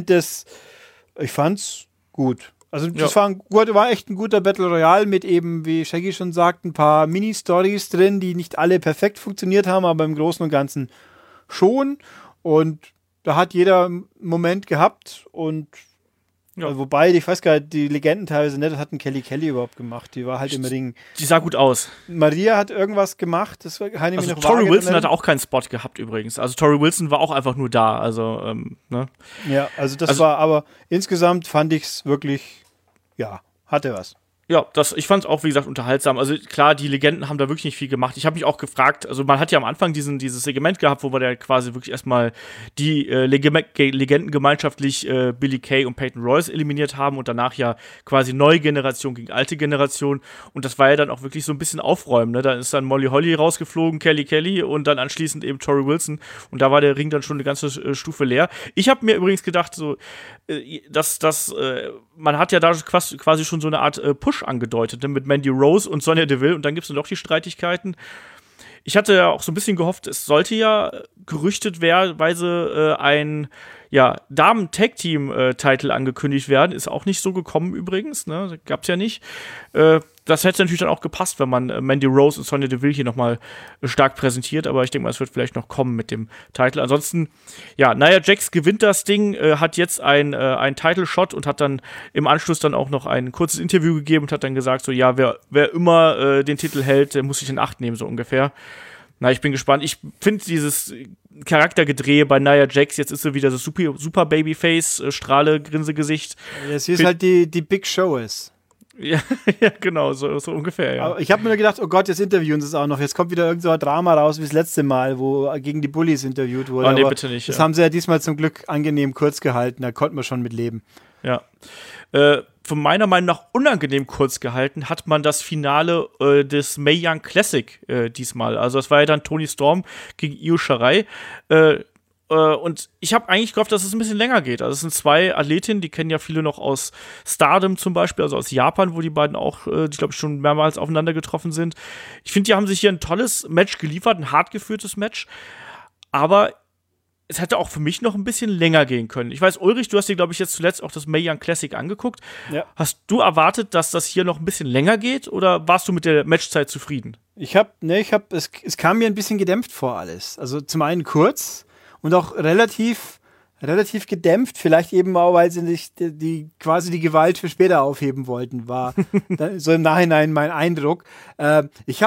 fand's gut. Also das war echt ein guter Battle Royale mit eben, wie Shaggy schon sagt, ein paar Mini-Stories drin, die nicht alle perfekt funktioniert haben, aber im Großen und Ganzen schon. Und da hat jeder einen Moment gehabt und wobei, ich weiß gar nicht, die Legenden teilweise nicht, das hat ein Kelly überhaupt gemacht. Die war halt im Ring. Die sah gut aus. Maria hat irgendwas gemacht, das kann ich mir noch Tori Wilson hatte auch keinen Spot gehabt übrigens. Also Tori Wilson war auch einfach nur da. Also, ne? Ja, also das war, aber insgesamt fand ich es wirklich, hatte was. Ja, ich fand es auch, wie gesagt, unterhaltsam. Also klar, die Legenden haben da wirklich nicht viel gemacht. Ich habe mich auch gefragt, also man hat ja am Anfang dieses Segment gehabt, wo wir da quasi wirklich erstmal die Legenden gemeinschaftlich Billie Kay und Peyton Royce eliminiert haben und danach ja quasi neue Generation gegen alte Generation. Und das war ja dann auch wirklich so ein bisschen Aufräumen. Ne? Da ist dann Molly Holly rausgeflogen, Kelly und dann anschließend eben Tori Wilson. Und da war der Ring dann schon eine ganze Stufe leer. Ich habe mir übrigens gedacht, so, dass man hat ja da quasi schon so eine Art Push angedeutet, ne, mit Mandy Rose und Sonya Deville, und dann gibt es noch die Streitigkeiten. Ich hatte ja auch so ein bisschen gehofft, es sollte ja gerüchtetweise ein Damen-Tag-Team-Title angekündigt werden. Ist auch nicht so gekommen übrigens, ne? Gab's ja nicht. Das hätte natürlich dann auch gepasst, wenn man Mandy Rose und Sonya Deville hier nochmal stark präsentiert, aber ich denke mal, es wird vielleicht noch kommen mit dem Title. Ansonsten, Nia Jax gewinnt das Ding, hat jetzt einen Title-Shot und hat dann im Anschluss dann auch noch ein kurzes Interview gegeben und hat dann gesagt, so, wer immer den Titel hält, der muss sich in Acht nehmen, so ungefähr. Na, ich bin gespannt. Ich finde dieses Charaktergedrehe bei Nia Jax, jetzt ist sie wieder das super Babyface, Strahle, Grinsegesicht. Ja, sie ist halt die Big Show ist. Ja, genau, so ungefähr, ja. Aber ich habe mir nur gedacht, oh Gott, jetzt interviewen sie es auch noch. Jetzt kommt wieder irgend so ein Drama raus wie das letzte Mal, wo gegen die Bullies interviewt wurde. Oh, nee, bitte nicht. Das haben sie ja diesmal zum Glück angenehm kurz gehalten, da konnten wir schon mit leben. Ja. Von meiner Meinung nach unangenehm kurz gehalten hat man das Finale des Mae Young Classic diesmal. Also das war ja dann Toni Storm gegen Io Shirai. Und ich habe eigentlich gehofft, dass es ein bisschen länger geht. Also es sind 2 Athletinnen, die kennen ja viele noch aus Stardom zum Beispiel, also aus Japan, wo die beiden auch, ich glaube, schon mehrmals aufeinander getroffen sind. Ich finde, die haben sich hier ein tolles Match geliefert, ein hart geführtes Match. Aber es hätte auch für mich noch ein bisschen länger gehen können. Ich weiß, Ulrich, du hast dir, glaube ich, jetzt zuletzt auch das Mae Young Classic angeguckt. Ja. Hast du erwartet, dass das hier noch ein bisschen länger geht, oder warst du mit der Matchzeit zufrieden? Es kam mir ein bisschen gedämpft vor alles. Also zum einen kurz und auch relativ gedämpft, vielleicht eben auch, weil sie nicht quasi die Gewalt für später aufheben wollten, war so im Nachhinein mein Eindruck. Ich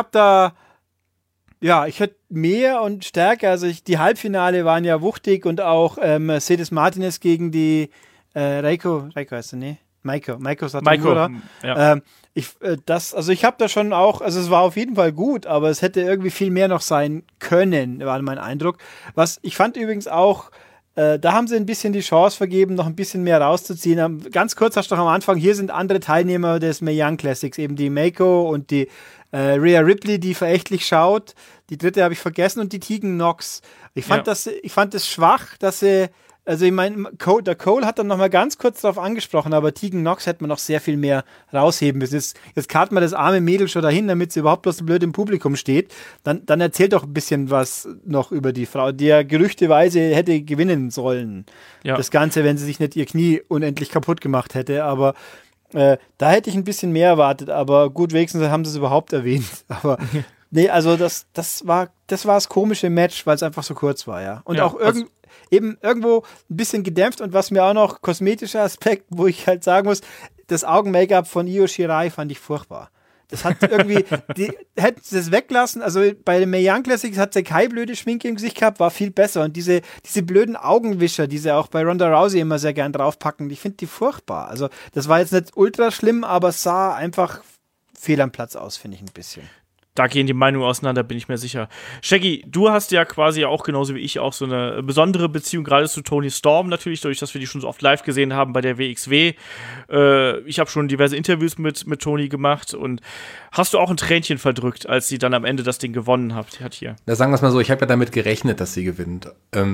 hätte mehr und stärker, also die Halbfinale waren ja wuchtig und auch Mercedes Martinez gegen die Reiko heißt sie, ne? Maiko Satomura. Ja. Ich habe da schon auch, also es war auf jeden Fall gut, aber es hätte irgendwie viel mehr noch sein können, war mein Eindruck. Was ich fand übrigens auch, da haben sie ein bisschen die Chance vergeben, noch ein bisschen mehr rauszuziehen. Ganz kurz hast du noch am Anfang, hier sind andere Teilnehmer des Mae Young Classics, eben die Maiko und die Rhea Ripley, die verächtlich schaut. Die dritte habe ich vergessen und die Tegan Nox. Ich fand das schwach, dass sie, also ich meine, der Cole hat dann nochmal ganz kurz darauf angesprochen, aber Tegan Nox hätte man noch sehr viel mehr rausheben müssen. Jetzt karten wir das arme Mädel schon dahin, damit sie überhaupt bloß so blöd im Publikum steht. Dann erzählt doch ein bisschen was noch über die Frau, die ja gerüchteweise hätte gewinnen sollen. Ja. Das Ganze, wenn sie sich nicht ihr Knie unendlich kaputt gemacht hätte, aber da hätte ich ein bisschen mehr erwartet, aber gut, wenigstens haben sie es überhaupt erwähnt. Aber nee, also das war das komische Match, weil es einfach so kurz war, ja. Und auch eben irgendwo ein bisschen gedämpft und was mir auch noch, kosmetischer Aspekt, wo ich halt sagen muss, das Augen-Make-up von Io Shirai fand ich furchtbar. Das hat irgendwie, hätten sie das weglassen, also bei den Mae Young Classics hat sie keine blöde Schminke im Gesicht gehabt, war viel besser. Und diese blöden Augenwischer, die sie auch bei Ronda Rousey immer sehr gern draufpacken, ich finde die furchtbar. Also das war jetzt nicht ultra schlimm, aber es sah einfach fehl am Platz aus, finde ich ein bisschen. Da gehen die Meinungen auseinander, bin ich mir sicher. Shaggy, du hast ja quasi auch genauso wie ich auch so eine besondere Beziehung gerade zu Toni Storm natürlich, dadurch, dass wir die schon so oft live gesehen haben bei der WXW. Ich habe schon diverse Interviews mit Toni gemacht und hast du auch ein Tränchen verdrückt, als sie dann am Ende das Ding gewonnen hat hier? Da sagen wir es mal so, ich habe ja damit gerechnet, dass sie gewinnt.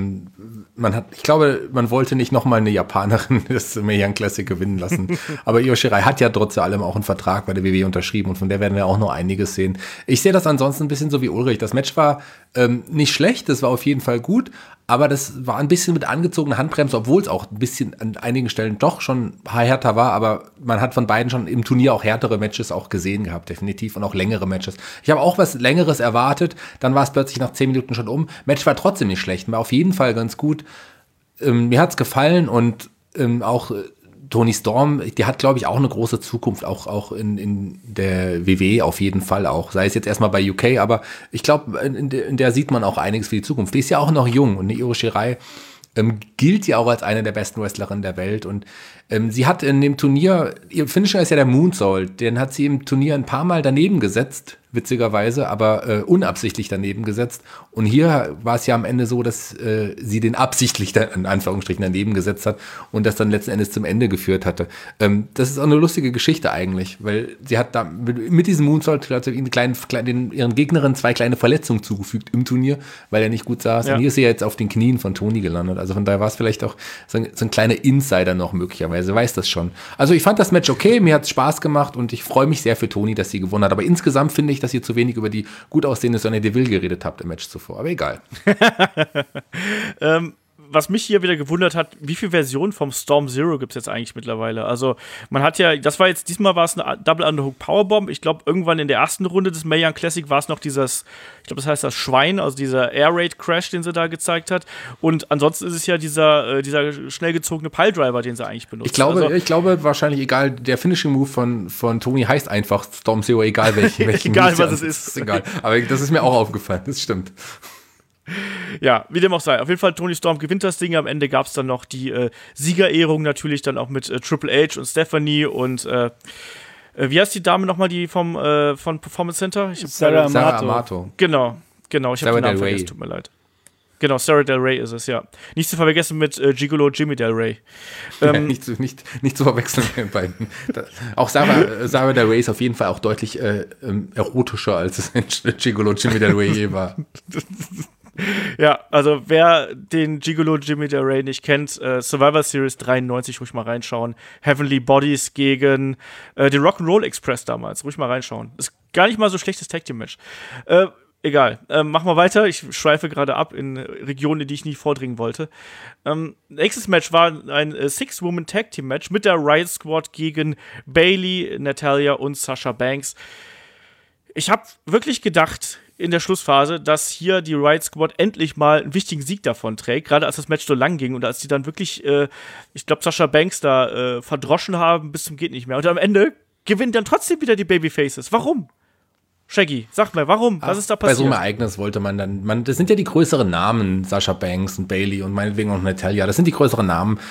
Ich glaube, man wollte nicht nochmal eine Japanerin das Mae Young Classic gewinnen lassen. Aber Io Shirai hat ja trotz allem auch einen Vertrag bei der WWE unterschrieben und von der werden wir auch noch einiges sehen. Ich sehe das ansonsten ein bisschen so wie Ulrich. Das Match war nicht schlecht, das war auf jeden Fall gut, aber das war ein bisschen mit angezogener Handbremse, obwohl es auch ein bisschen an einigen Stellen doch schon härter war, aber man hat von beiden schon im Turnier auch härtere Matches auch gesehen gehabt, definitiv, und auch längere Matches. Ich habe auch was Längeres erwartet, dann war es plötzlich nach 10 Minuten schon um. Match war trotzdem nicht schlecht, war auf jeden Fall ganz gut. Mir hat es gefallen und auch Toni Storm, die hat, glaube ich, auch eine große Zukunft, auch in der WWE auf jeden Fall auch. Sei es jetzt erstmal bei UK, aber ich glaube, in der sieht man auch einiges für die Zukunft. Die ist ja auch noch jung und Io Shirai gilt ja auch als eine der besten Wrestlerinnen der Welt und sie hat in dem Turnier, ihr Finisher ist ja der Moonsault, den hat sie im Turnier ein paar Mal daneben gesetzt, witzigerweise, aber unabsichtlich daneben gesetzt. Und hier war es ja am Ende so, dass sie den absichtlich, in Anführungsstrichen, daneben gesetzt hat und das dann letzten Endes zum Ende geführt hatte. Das ist auch eine lustige Geschichte eigentlich, weil sie hat da mit diesem Moonsault ihren Gegnerinnen 2 kleine Verletzungen zugefügt im Turnier, weil er nicht gut saß. Ja. Und hier ist sie jetzt auf den Knien von Toni gelandet. Also von daher war es vielleicht auch so ein kleiner Insider noch möglicherweise. Weiß das schon. Also ich fand das Match okay, mir hat es Spaß gemacht und ich freue mich sehr für Toni, dass sie gewonnen hat. Aber insgesamt finde ich, dass ihr zu wenig über die gut aussehende Sonya Deville geredet habt im Match zuvor. Aber egal. Was mich hier wieder gewundert hat, wie viele Versionen vom Storm Zero gibt es jetzt eigentlich mittlerweile? Also, man hat ja, diesmal war es eine Double Underhook Powerbomb. Ich glaube, irgendwann in der ersten Runde des Mae Young Classic war es noch dieses, ich glaube, das heißt das Schwein, also dieser Air Raid Crash, den sie da gezeigt hat. Und ansonsten ist es ja dieser schnell gezogene Piledriver, den sie eigentlich benutzt. Ich glaube wahrscheinlich, egal, der Finishing Move von Toni heißt einfach Storm Zero, egal welchen. Egal, was es ist. Egal. Aber das ist mir auch aufgefallen, das stimmt. Ja, wie dem auch sei. Auf jeden Fall, Toni Storm gewinnt das Ding. Am Ende gab es dann noch die Siegerehrung natürlich dann auch mit Triple H und Stephanie und wie heißt die Dame nochmal, die von Performance Center? Sarah Amato. Genau. Ich habe den Namen vergessen, tut mir leid. Genau, Sarah Del Rey ist es, ja. Nicht zu vergessen mit Gigolo Jimmy Del Rey. Ja, nicht zu verwechseln mit den beiden. Auch Sarah Del Rey ist auf jeden Fall auch deutlich erotischer, als es Gigolo Jimmy Del Rey je war. Ja, also wer den Gigolo Jimmy Del Rey nicht kennt, Survivor Series 93, ruhig mal reinschauen. Heavenly Bodies gegen den Rock'n'Roll Express damals, ruhig mal reinschauen. Ist gar nicht mal so schlechtes Tag-Team-Match. Egal, machen wir weiter. Ich schweife gerade ab in Regionen, in die ich nie vordringen wollte. Nächstes Match war ein 6-Woman-Tag-Team-Match mit der Riot Squad gegen Bayley, Natalya und Sasha Banks. Ich habe wirklich gedacht in der Schlussphase, dass hier die Riot Squad endlich mal einen wichtigen Sieg davon trägt, gerade als das Match so lang ging und als die dann wirklich, ich glaube, Sasha Banks da verdroschen haben bis zum geht nicht mehr. Und am Ende gewinnen dann trotzdem wieder die Babyfaces. Warum? Shaggy, sag mal, warum? Was ist da passiert? Bei so einem Ereignis wollte man dann, das sind ja die größeren Namen, Sasha Banks und Bayley und meinetwegen auch Natalya, das sind die größeren Namen.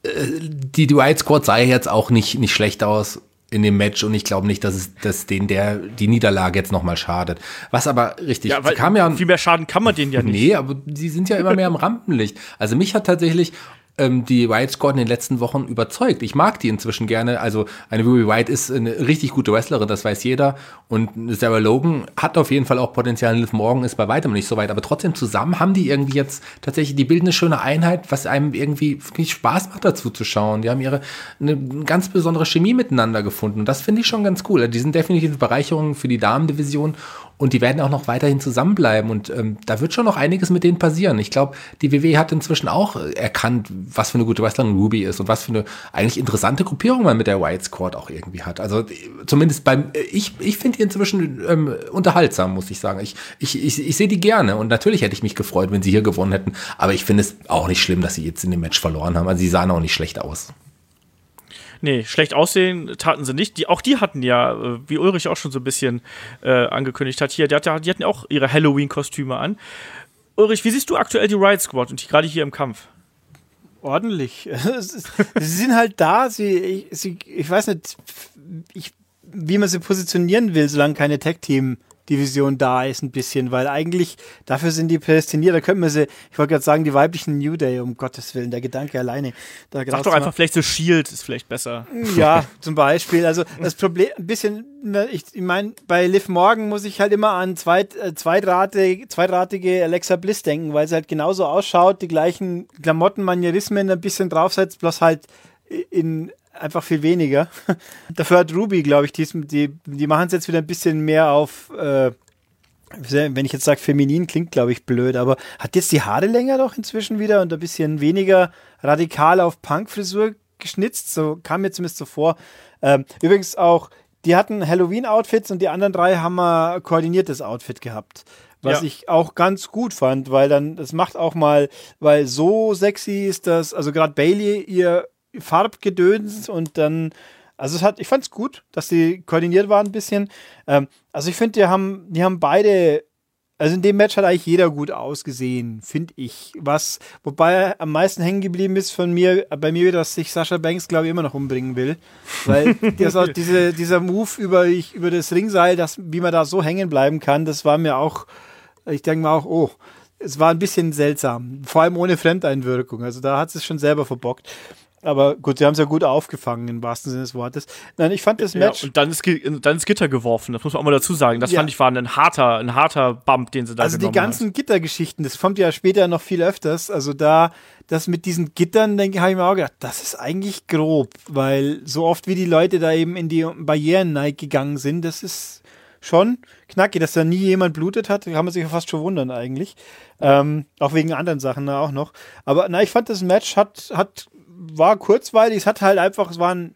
die Riot Squad sah jetzt auch nicht schlecht aus in dem Match und ich glaube nicht, dass denen die Niederlage jetzt nochmal schadet. Was aber richtig, ja, weil viel mehr Schaden kann man denen ja nicht. Nee, aber die sind ja immer mehr im Rampenlicht. Also mich hat tatsächlich die Riot Squad in den letzten Wochen überzeugt. Ich mag die inzwischen gerne. Also eine Ruby Riott ist eine richtig gute Wrestlerin, das weiß jeder. Und Sarah Logan hat auf jeden Fall auch Potenzial. Liv Morgan ist bei weitem nicht so weit. Aber trotzdem zusammen haben die irgendwie jetzt tatsächlich, die bilden eine schöne Einheit, was einem irgendwie wirklich Spaß macht, dazu zu schauen. Die haben eine ganz besondere Chemie miteinander gefunden. Und das finde ich schon ganz cool. Also die sind definitiv eine Bereicherung für die Damendivision. Und die werden auch noch weiterhin zusammenbleiben. Und da wird schon noch einiges mit denen passieren. Ich glaube, die WWE hat inzwischen auch erkannt, was für eine gute Wrestlerin Ruby ist und was für eine eigentlich interessante Gruppierung man mit der Riot Squad auch irgendwie hat. Also zumindest ich finde die inzwischen unterhaltsam, muss ich sagen. Ich sehe die gerne. Und natürlich hätte ich mich gefreut, wenn sie hier gewonnen hätten. Aber ich finde es auch nicht schlimm, dass sie jetzt in dem Match verloren haben. Also sie sahen auch nicht schlecht aus. Nee, schlecht aussehen taten sie nicht. Auch die hatten ja, wie Ulrich auch schon so ein bisschen angekündigt hat, hier, die hatten ja auch ihre Halloween-Kostüme an. Ulrich, wie siehst du aktuell die Riot Squad und gerade hier im Kampf? Ordentlich. Sie sind halt da, ich weiß nicht, wie man sie positionieren will, solange keine Tag-Team-Division da ist, ein bisschen, weil eigentlich dafür sind die prädestiniert. Da könnten wir sie, ich wollte gerade sagen, die weiblichen New Day, um Gottes Willen, der Gedanke alleine. Sag doch einfach vielleicht so Shield ist vielleicht besser. Ja, zum Beispiel. Also das Problem, ein bisschen, ich meine, bei Liv Morgan muss ich halt immer an zweitratige Alexa Bliss denken, weil sie halt genauso ausschaut, die gleichen Klamotten, Manierismen ein bisschen draufsetzt, bloß halt in einfach viel weniger. Dafür hat Ruby, glaube ich, die machen es jetzt wieder ein bisschen mehr auf, wenn ich jetzt sage feminin, klingt, glaube ich, blöd, aber hat jetzt die Haare länger doch inzwischen wieder und ein bisschen weniger radikal auf Punk-Frisur geschnitzt, so kam mir zumindest so vor. Übrigens auch, die hatten Halloween-Outfits und die anderen drei haben ein koordiniertes Outfit gehabt. Was ich auch ganz gut fand, weil dann, das macht auch mal, weil so sexy ist das, also gerade Bayley, ihr Farbgedöns und dann, also ich fand es gut, dass die koordiniert waren ein bisschen. Also ich finde, die haben beide, also in dem Match hat eigentlich jeder gut ausgesehen, finde ich. Wobei am meisten hängen geblieben ist bei mir wieder, dass sich Sasha Banks, glaube ich, immer noch umbringen will. Weil dieser Move über das Ringseil, wie man da so hängen bleiben kann, das war mir auch, ich denke mir auch, es war ein bisschen seltsam. Vor allem ohne Fremdeinwirkung. Also da hat es schon selber verbockt. Aber gut, sie haben es ja gut aufgefangen, im wahrsten Sinne des Wortes. Nein, ich fand das Match... Ja, und dann ins Gitter geworfen, das muss man auch mal dazu sagen. Das fand ich war ein harter Bump, den sie da genommen haben. Also die ganzen Gittergeschichten, das kommt ja später noch viel öfters. Also das mit diesen Gittern, denke ich, habe ich mir auch gedacht, das ist eigentlich grob. Weil so oft wie die Leute da eben in die Barrieren gegangen sind, das ist schon knackig, dass da nie jemand blutet hat, kann man sich ja fast schon wundern eigentlich. Auch wegen anderen Sachen auch noch. Aber ich fand das Match war kurzweilig, es war ein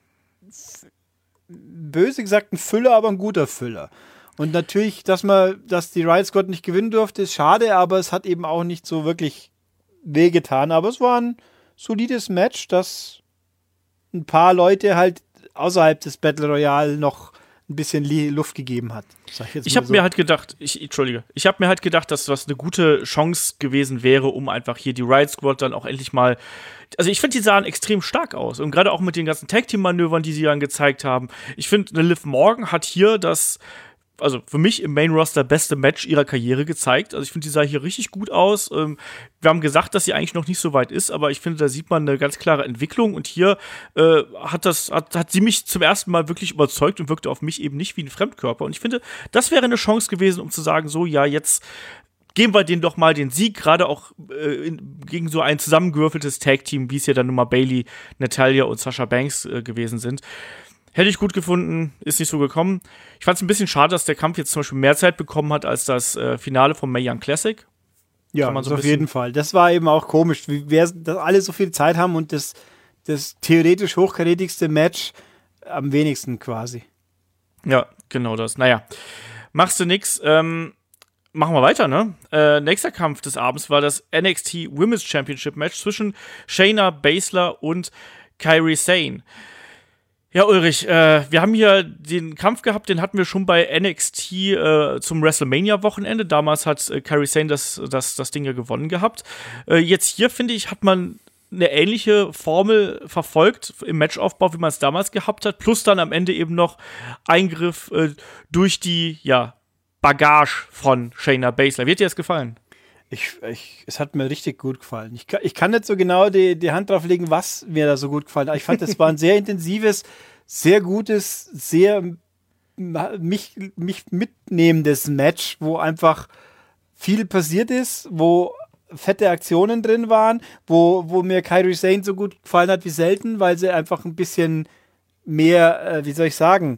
böse gesagt ein Füller, aber ein guter Füller. Und natürlich, dass die Riot Squad nicht gewinnen durfte, ist schade, aber es hat eben auch nicht so wirklich wehgetan. Aber es war ein solides Match, das ein paar Leute halt außerhalb des Battle Royale noch ein bisschen Luft gegeben hat. Ich habe mir halt gedacht, dass das eine gute Chance gewesen wäre, um einfach hier die Riot Squad dann auch endlich mal, also ich finde, die sahen extrem stark aus und gerade auch mit den ganzen Tag-Team-Manövern, die sie dann gezeigt haben. Ich finde, eine Liv Morgan hat hier also für mich im Main-Roster beste Match ihrer Karriere gezeigt. Also ich finde, die sah hier richtig gut aus. Wir haben gesagt, dass sie eigentlich noch nicht so weit ist, aber ich finde, da sieht man eine ganz klare Entwicklung und hier hat sie mich zum ersten Mal wirklich überzeugt und wirkte auf mich eben nicht wie ein Fremdkörper. Und ich finde, das wäre eine Chance gewesen, um zu sagen, so, ja, jetzt geben wir denen doch mal den Sieg, gerade auch gegen so ein zusammengewürfeltes Tag-Team, wie es ja dann nun mal Bayley, Natalya und Sasha Banks gewesen sind. Hätte ich gut gefunden, ist nicht so gekommen. Ich fand es ein bisschen schade, dass der Kampf jetzt zum Beispiel mehr Zeit bekommen hat als das Finale vom Mae Young Classic. Ja, so auf jeden Fall. Das war eben auch komisch, dass alle so viel Zeit haben und das theoretisch hochkarätigste Match am wenigsten quasi. Ja, genau das. Naja, machst du nix. Machen wir weiter, ne? Nächster Kampf des Abends war das NXT Women's Championship Match zwischen Shayna Baszler und Kairi Sane. Ja, Ulrich, wir haben hier den Kampf gehabt, den hatten wir schon bei NXT zum WrestleMania-Wochenende. Damals hat Kairi Sane das Ding ja gewonnen gehabt. Jetzt hier, finde ich, hat man eine ähnliche Formel verfolgt im Matchaufbau, wie man es damals gehabt hat, plus dann am Ende eben noch Eingriff durch die Bagage von Shayna Baszler. Wie hat dir das gefallen? Es hat mir richtig gut gefallen. Ich kann nicht so genau die Hand drauf legen, was mir da so gut gefallen hat. Ich fand, es war ein sehr intensives, sehr gutes, sehr mich mitnehmendes Match, wo einfach viel passiert ist, wo fette Aktionen drin waren, wo mir Kairi Sane so gut gefallen hat wie selten, weil sie einfach ein bisschen mehr, wie soll ich sagen,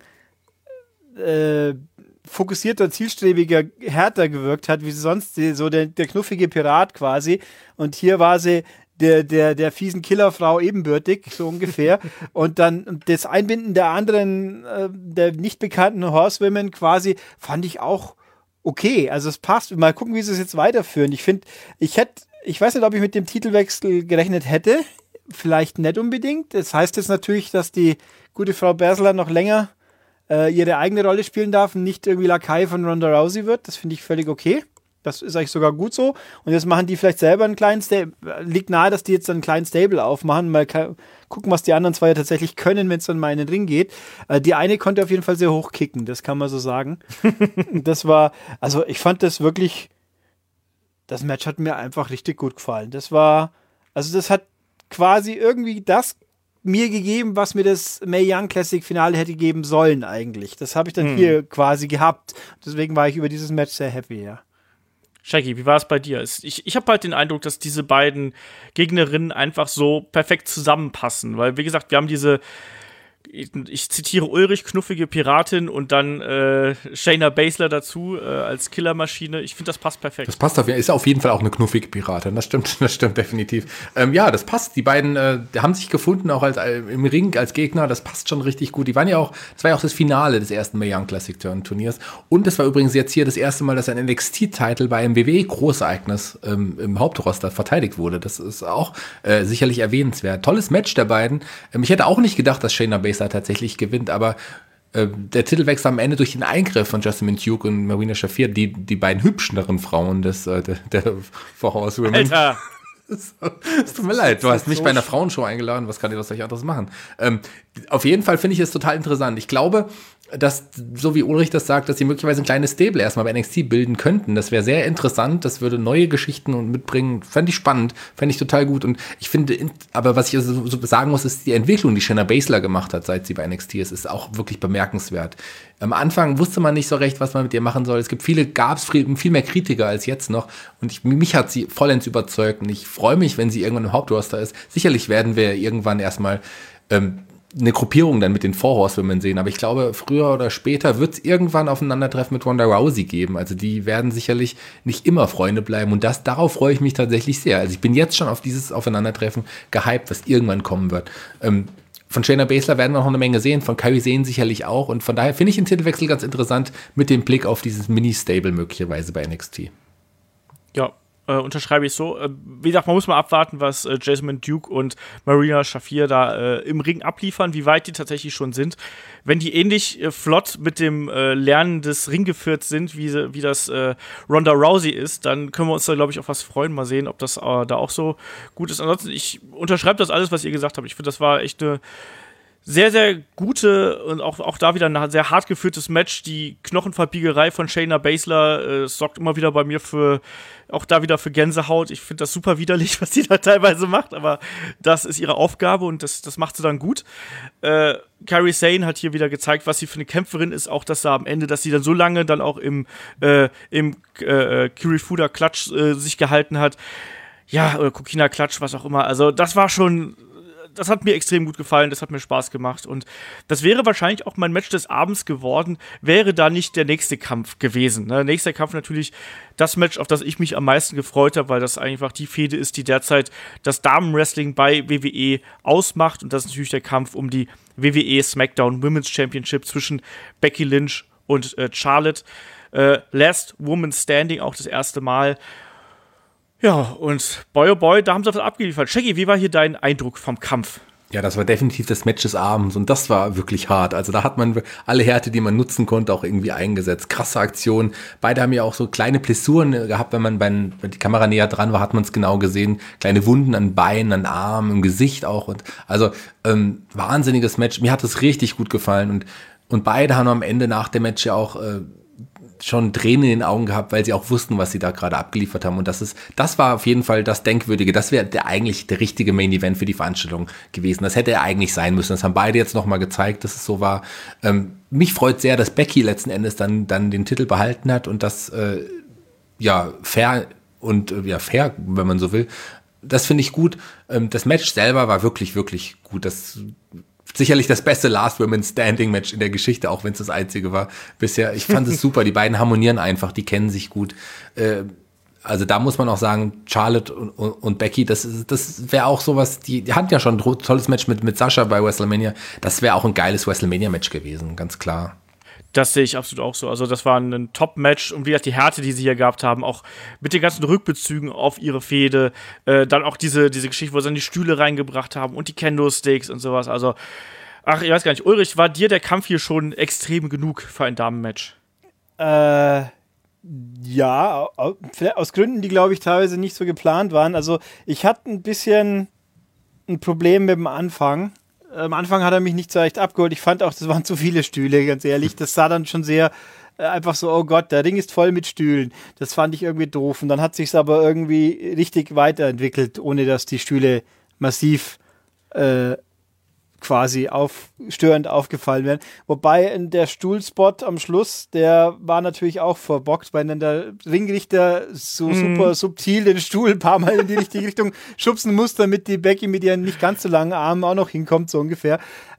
fokussierter, zielstrebiger, härter gewirkt hat, wie sie sonst, so der knuffige Pirat quasi. Und hier war sie der fiesen Killerfrau ebenbürtig, so ungefähr. Und dann das Einbinden der anderen, der nicht bekannten Horsewomen quasi, fand ich auch okay. Also es passt. Mal gucken, wie sie es jetzt weiterführen. Ich finde, ich weiß nicht, ob ich mit dem Titelwechsel gerechnet hätte. Vielleicht nicht unbedingt. Das heißt jetzt natürlich, dass die gute Frau Baszler noch länger ihre eigene Rolle spielen darf und nicht irgendwie Lakai von Ronda Rousey wird. Das finde ich völlig okay. Das ist eigentlich sogar gut so. Und jetzt machen die vielleicht selber einen kleinen Stable. Liegt nahe, dass die jetzt einen kleinen Stable aufmachen. Mal gucken, was die anderen zwei ja tatsächlich können, wenn es dann mal in den Ring geht. Die eine konnte auf jeden Fall sehr hoch kicken, das kann man so sagen. Das fand das wirklich, das Match hat mir einfach richtig gut gefallen. Das hat quasi irgendwie das mir gegeben, was mir das Mae Young Classic Finale hätte geben sollen eigentlich. Das habe ich dann hier quasi gehabt. Deswegen war ich über dieses Match sehr happy, ja. Shaggy, wie war es bei dir? Ich habe halt den Eindruck, dass diese beiden Gegnerinnen einfach so perfekt zusammenpassen, weil, wie gesagt, wir haben diese, ich zitiere Ulrich, knuffige Piratin und dann Shayna Baszler dazu als Killermaschine. Ich finde, das passt perfekt. Das passt ist auf jeden Fall auch eine knuffige Piratin. Das stimmt definitiv. Ja, das passt. Die beiden haben sich gefunden, auch im Ring als Gegner. Das passt schon richtig gut. Das war ja auch das Finale des ersten Mae Young Classic Turniers. Und das war übrigens jetzt hier das erste Mal, dass ein NXT-Titel bei einem WWE-Großereignis im Hauptroster verteidigt wurde. Das ist auch sicherlich erwähnenswert. Tolles Match der beiden. Ich hätte auch nicht gedacht, dass Shayna Baszler tatsächlich gewinnt, aber der Titelwechsel am Ende durch den Eingriff von Jessamine Duke und Marina Shafir, die beiden hübscheren Frauen der Horsewomen. Alter! Es tut mir leid, du hast mich bei einer Frauenshow eingeladen, was soll ich anderes machen? Auf jeden Fall finde ich es total interessant. Ich glaube, dass, so wie Ulrich das sagt, dass sie möglicherweise ein kleines Stable erstmal bei NXT bilden könnten. Das wäre sehr interessant, das würde neue Geschichten mitbringen. Fände ich spannend, fände ich total gut. Und ich finde, aber was ich so sagen muss, ist die Entwicklung, die Shayna Baszler gemacht hat, seit sie bei NXT ist auch wirklich bemerkenswert. Am Anfang wusste man nicht so recht, was man mit ihr machen soll. Gab es viel mehr Kritiker als jetzt noch. Und mich hat sie vollends überzeugt. Und ich freue mich, wenn sie irgendwann im Hauptroster ist. Sicherlich werden wir irgendwann erstmal eine Gruppierung dann mit den Four Horsewomen sehen, aber ich glaube, früher oder später wird es irgendwann Aufeinandertreffen mit Ronda Rousey geben, also die werden sicherlich nicht immer Freunde bleiben und darauf freue ich mich tatsächlich sehr, also ich bin jetzt schon auf dieses Aufeinandertreffen gehypt, was irgendwann kommen wird. Von Shayna Baszler werden wir noch eine Menge sehen, von Kairi Sane sicherlich auch und von daher finde ich den Titelwechsel ganz interessant mit dem Blick auf dieses Mini-Stable möglicherweise bei NXT. Ja, unterschreibe ich so. Wie gesagt, man muss mal abwarten, was Jessamine Duke und Marina Shafir da im Ring abliefern, wie weit die tatsächlich schon sind. Wenn die ähnlich flott mit dem Lernen des Ringgeführts sind, wie das Ronda Rousey ist, dann können wir uns da, glaube ich, auf was freuen. Mal sehen, ob das da auch so gut ist. Ansonsten, ich unterschreibe das alles, was ihr gesagt habt. Ich finde, das war echt eine sehr, sehr gute und auch da wieder ein sehr hart geführtes Match. Die Knochenverbiegerei von Shayna Baszler sorgt immer wieder bei mir für Gänsehaut. Ich finde das super widerlich, was sie da teilweise macht, aber das ist ihre Aufgabe und das macht sie dann gut. Kairi Sane hat hier wieder gezeigt, was sie für eine Kämpferin ist, auch dass sie am Ende, dass sie dann so lange dann auch im Kirifuda Clutch sich gehalten hat. Ja, oder Kokina Clutch, was auch immer. Also das hat mir extrem gut gefallen, das hat mir Spaß gemacht und das wäre wahrscheinlich auch mein Match des Abends geworden, wäre da nicht der nächste Kampf gewesen. Ne? Nächster Kampf natürlich das Match, auf das ich mich am meisten gefreut habe, weil das einfach die Fehde ist, die derzeit das Damenwrestling bei WWE ausmacht und das ist natürlich der Kampf um die WWE SmackDown Women's Championship zwischen Becky Lynch und Charlotte. Last Woman Standing, auch das erste Mal. Ja, und boy, oh boy, da haben sie was abgeliefert. Shaggy, wie war hier dein Eindruck vom Kampf? Ja, das war definitiv das Match des Abends und das war wirklich hart. Also da hat man alle Härte, die man nutzen konnte, auch irgendwie eingesetzt. Krasse Aktion. Beide haben ja auch so kleine Blessuren gehabt, wenn die Kamera näher dran war, hat man es genau gesehen. Kleine Wunden an Beinen, an Armen, im Gesicht auch. Und also wahnsinniges Match. Mir hat es richtig gut gefallen und beide haben am Ende nach dem Match ja auch schon Tränen in den Augen gehabt, weil sie auch wussten, was sie da gerade abgeliefert haben. Und das war auf jeden Fall das Denkwürdige. Das wäre eigentlich der richtige Main Event für die Veranstaltung gewesen. Das hätte er eigentlich sein müssen. Das haben beide jetzt nochmal gezeigt, dass es so war. Mich freut sehr, dass Becky letzten Endes dann den Titel behalten hat und das fair, wenn man so will. Das finde ich gut. Das Match selber war wirklich, wirklich gut. Sicherlich das beste Last Women's Standing Match in der Geschichte, auch wenn es das einzige war bisher. Ich fand es super. Die beiden harmonieren einfach, die kennen sich gut. Also da muss man auch sagen, Charlotte und Becky, das wäre auch sowas, die hatten ja schon ein tolles Match mit Sasha bei WrestleMania. Das wäre auch ein geiles WrestleMania-Match gewesen, ganz klar. Das sehe ich absolut auch so. Also das war ein Top-Match und wie gesagt, die Härte, die sie hier gehabt haben, auch mit den ganzen Rückbezügen auf ihre Fehde, dann auch diese Geschichte, wo sie dann die Stühle reingebracht haben und die Kendo-Sticks und sowas. Also, ich weiß gar nicht, Ulrich, war dir der Kampf hier schon extrem genug für ein Damen-Match? Ja, aus Gründen, die, glaube ich, teilweise nicht so geplant waren. Also ich hatte ein bisschen ein Problem mit dem Anfang. Am Anfang hat er mich nicht so recht abgeholt. Ich fand auch, das waren zu viele Stühle, ganz ehrlich. Das sah dann schon sehr einfach so, oh Gott, der Ring ist voll mit Stühlen. Das fand ich irgendwie doof. Und dann hat sich's aber irgendwie richtig weiterentwickelt, ohne dass die Stühle massiv quasi störend aufgefallen wären. Wobei der Stuhlspot am Schluss, der war natürlich auch verbockt, weil dann der Ringrichter so super subtil den Stuhl ein paar Mal in die richtige Richtung schubsen muss, damit die Becky mit ihren nicht ganz so langen Armen auch noch hinkommt, so ungefähr.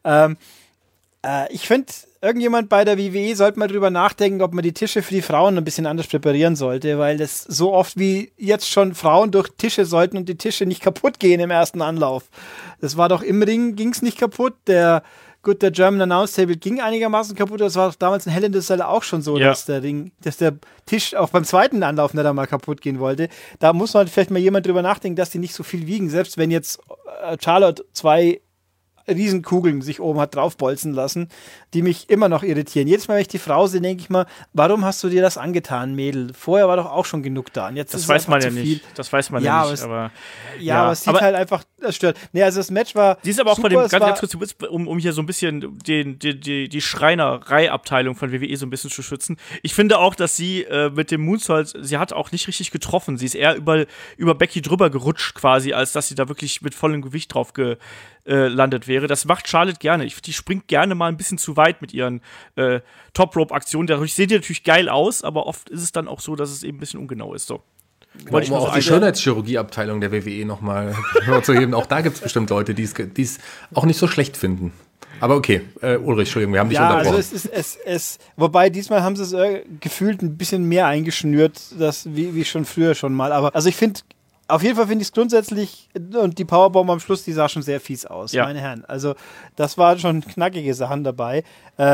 Ich finde, irgendjemand bei der WWE sollte mal drüber nachdenken, ob man die Tische für die Frauen ein bisschen anders präparieren sollte, weil das so oft wie jetzt schon Frauen durch Tische sollten und die Tische nicht kaputt gehen im ersten Anlauf. Das war doch im Ring, ging es nicht kaputt. Der German Announce Table ging einigermaßen kaputt. Das war damals in Hell in the Cell auch schon so, dass der Tisch auch beim zweiten Anlauf nicht einmal kaputt gehen wollte. Da muss man vielleicht mal jemand drüber nachdenken, dass die nicht so viel wiegen. Selbst wenn jetzt Charlotte 2 Riesenkugeln sich oben hat draufbolzen lassen, die mich immer noch irritieren. Jedes Mal, wenn ich die Frau sehe, denke ich mal, warum hast du dir das angetan, Mädel? Vorher war doch auch schon genug da. Und jetzt das weiß man ja nicht. Das weiß man ja nicht. Aber es sieht halt einfach, das stört. Nee, also das Match war die ist aber auch super, von dem, ganz kurz, um hier so ein bisschen die Schreinerei-Abteilung von WWE so ein bisschen zu schützen. Ich finde auch, dass sie mit dem Moonsault, sie hat auch nicht richtig getroffen. Sie ist eher über Becky drüber gerutscht quasi, als dass sie da wirklich mit vollem Gewicht drauf landet wäre. Das macht Charlotte gerne. Die springt gerne mal ein bisschen zu weit mit ihren Top-Rope-Aktionen. Dadurch sehen die natürlich geil aus, aber oft ist es dann auch so, dass es eben ein bisschen ungenau ist. So. Wollte ich auch die Schönheitschirurgie-Abteilung der WWE nochmal hervorzuheben. Auch da gibt es bestimmt Leute, die es auch nicht so schlecht finden. Aber okay, Ulrich, Entschuldigung, wir haben dich unterbrochen. Also wobei diesmal haben sie es gefühlt ein bisschen mehr eingeschnürt, wie schon früher schon mal. Aber also ich finde, auf jeden Fall finde ich es grundsätzlich, und die Powerbomb am Schluss, die sah schon sehr fies aus, meine Herren. Also das waren schon knackige Sachen dabei.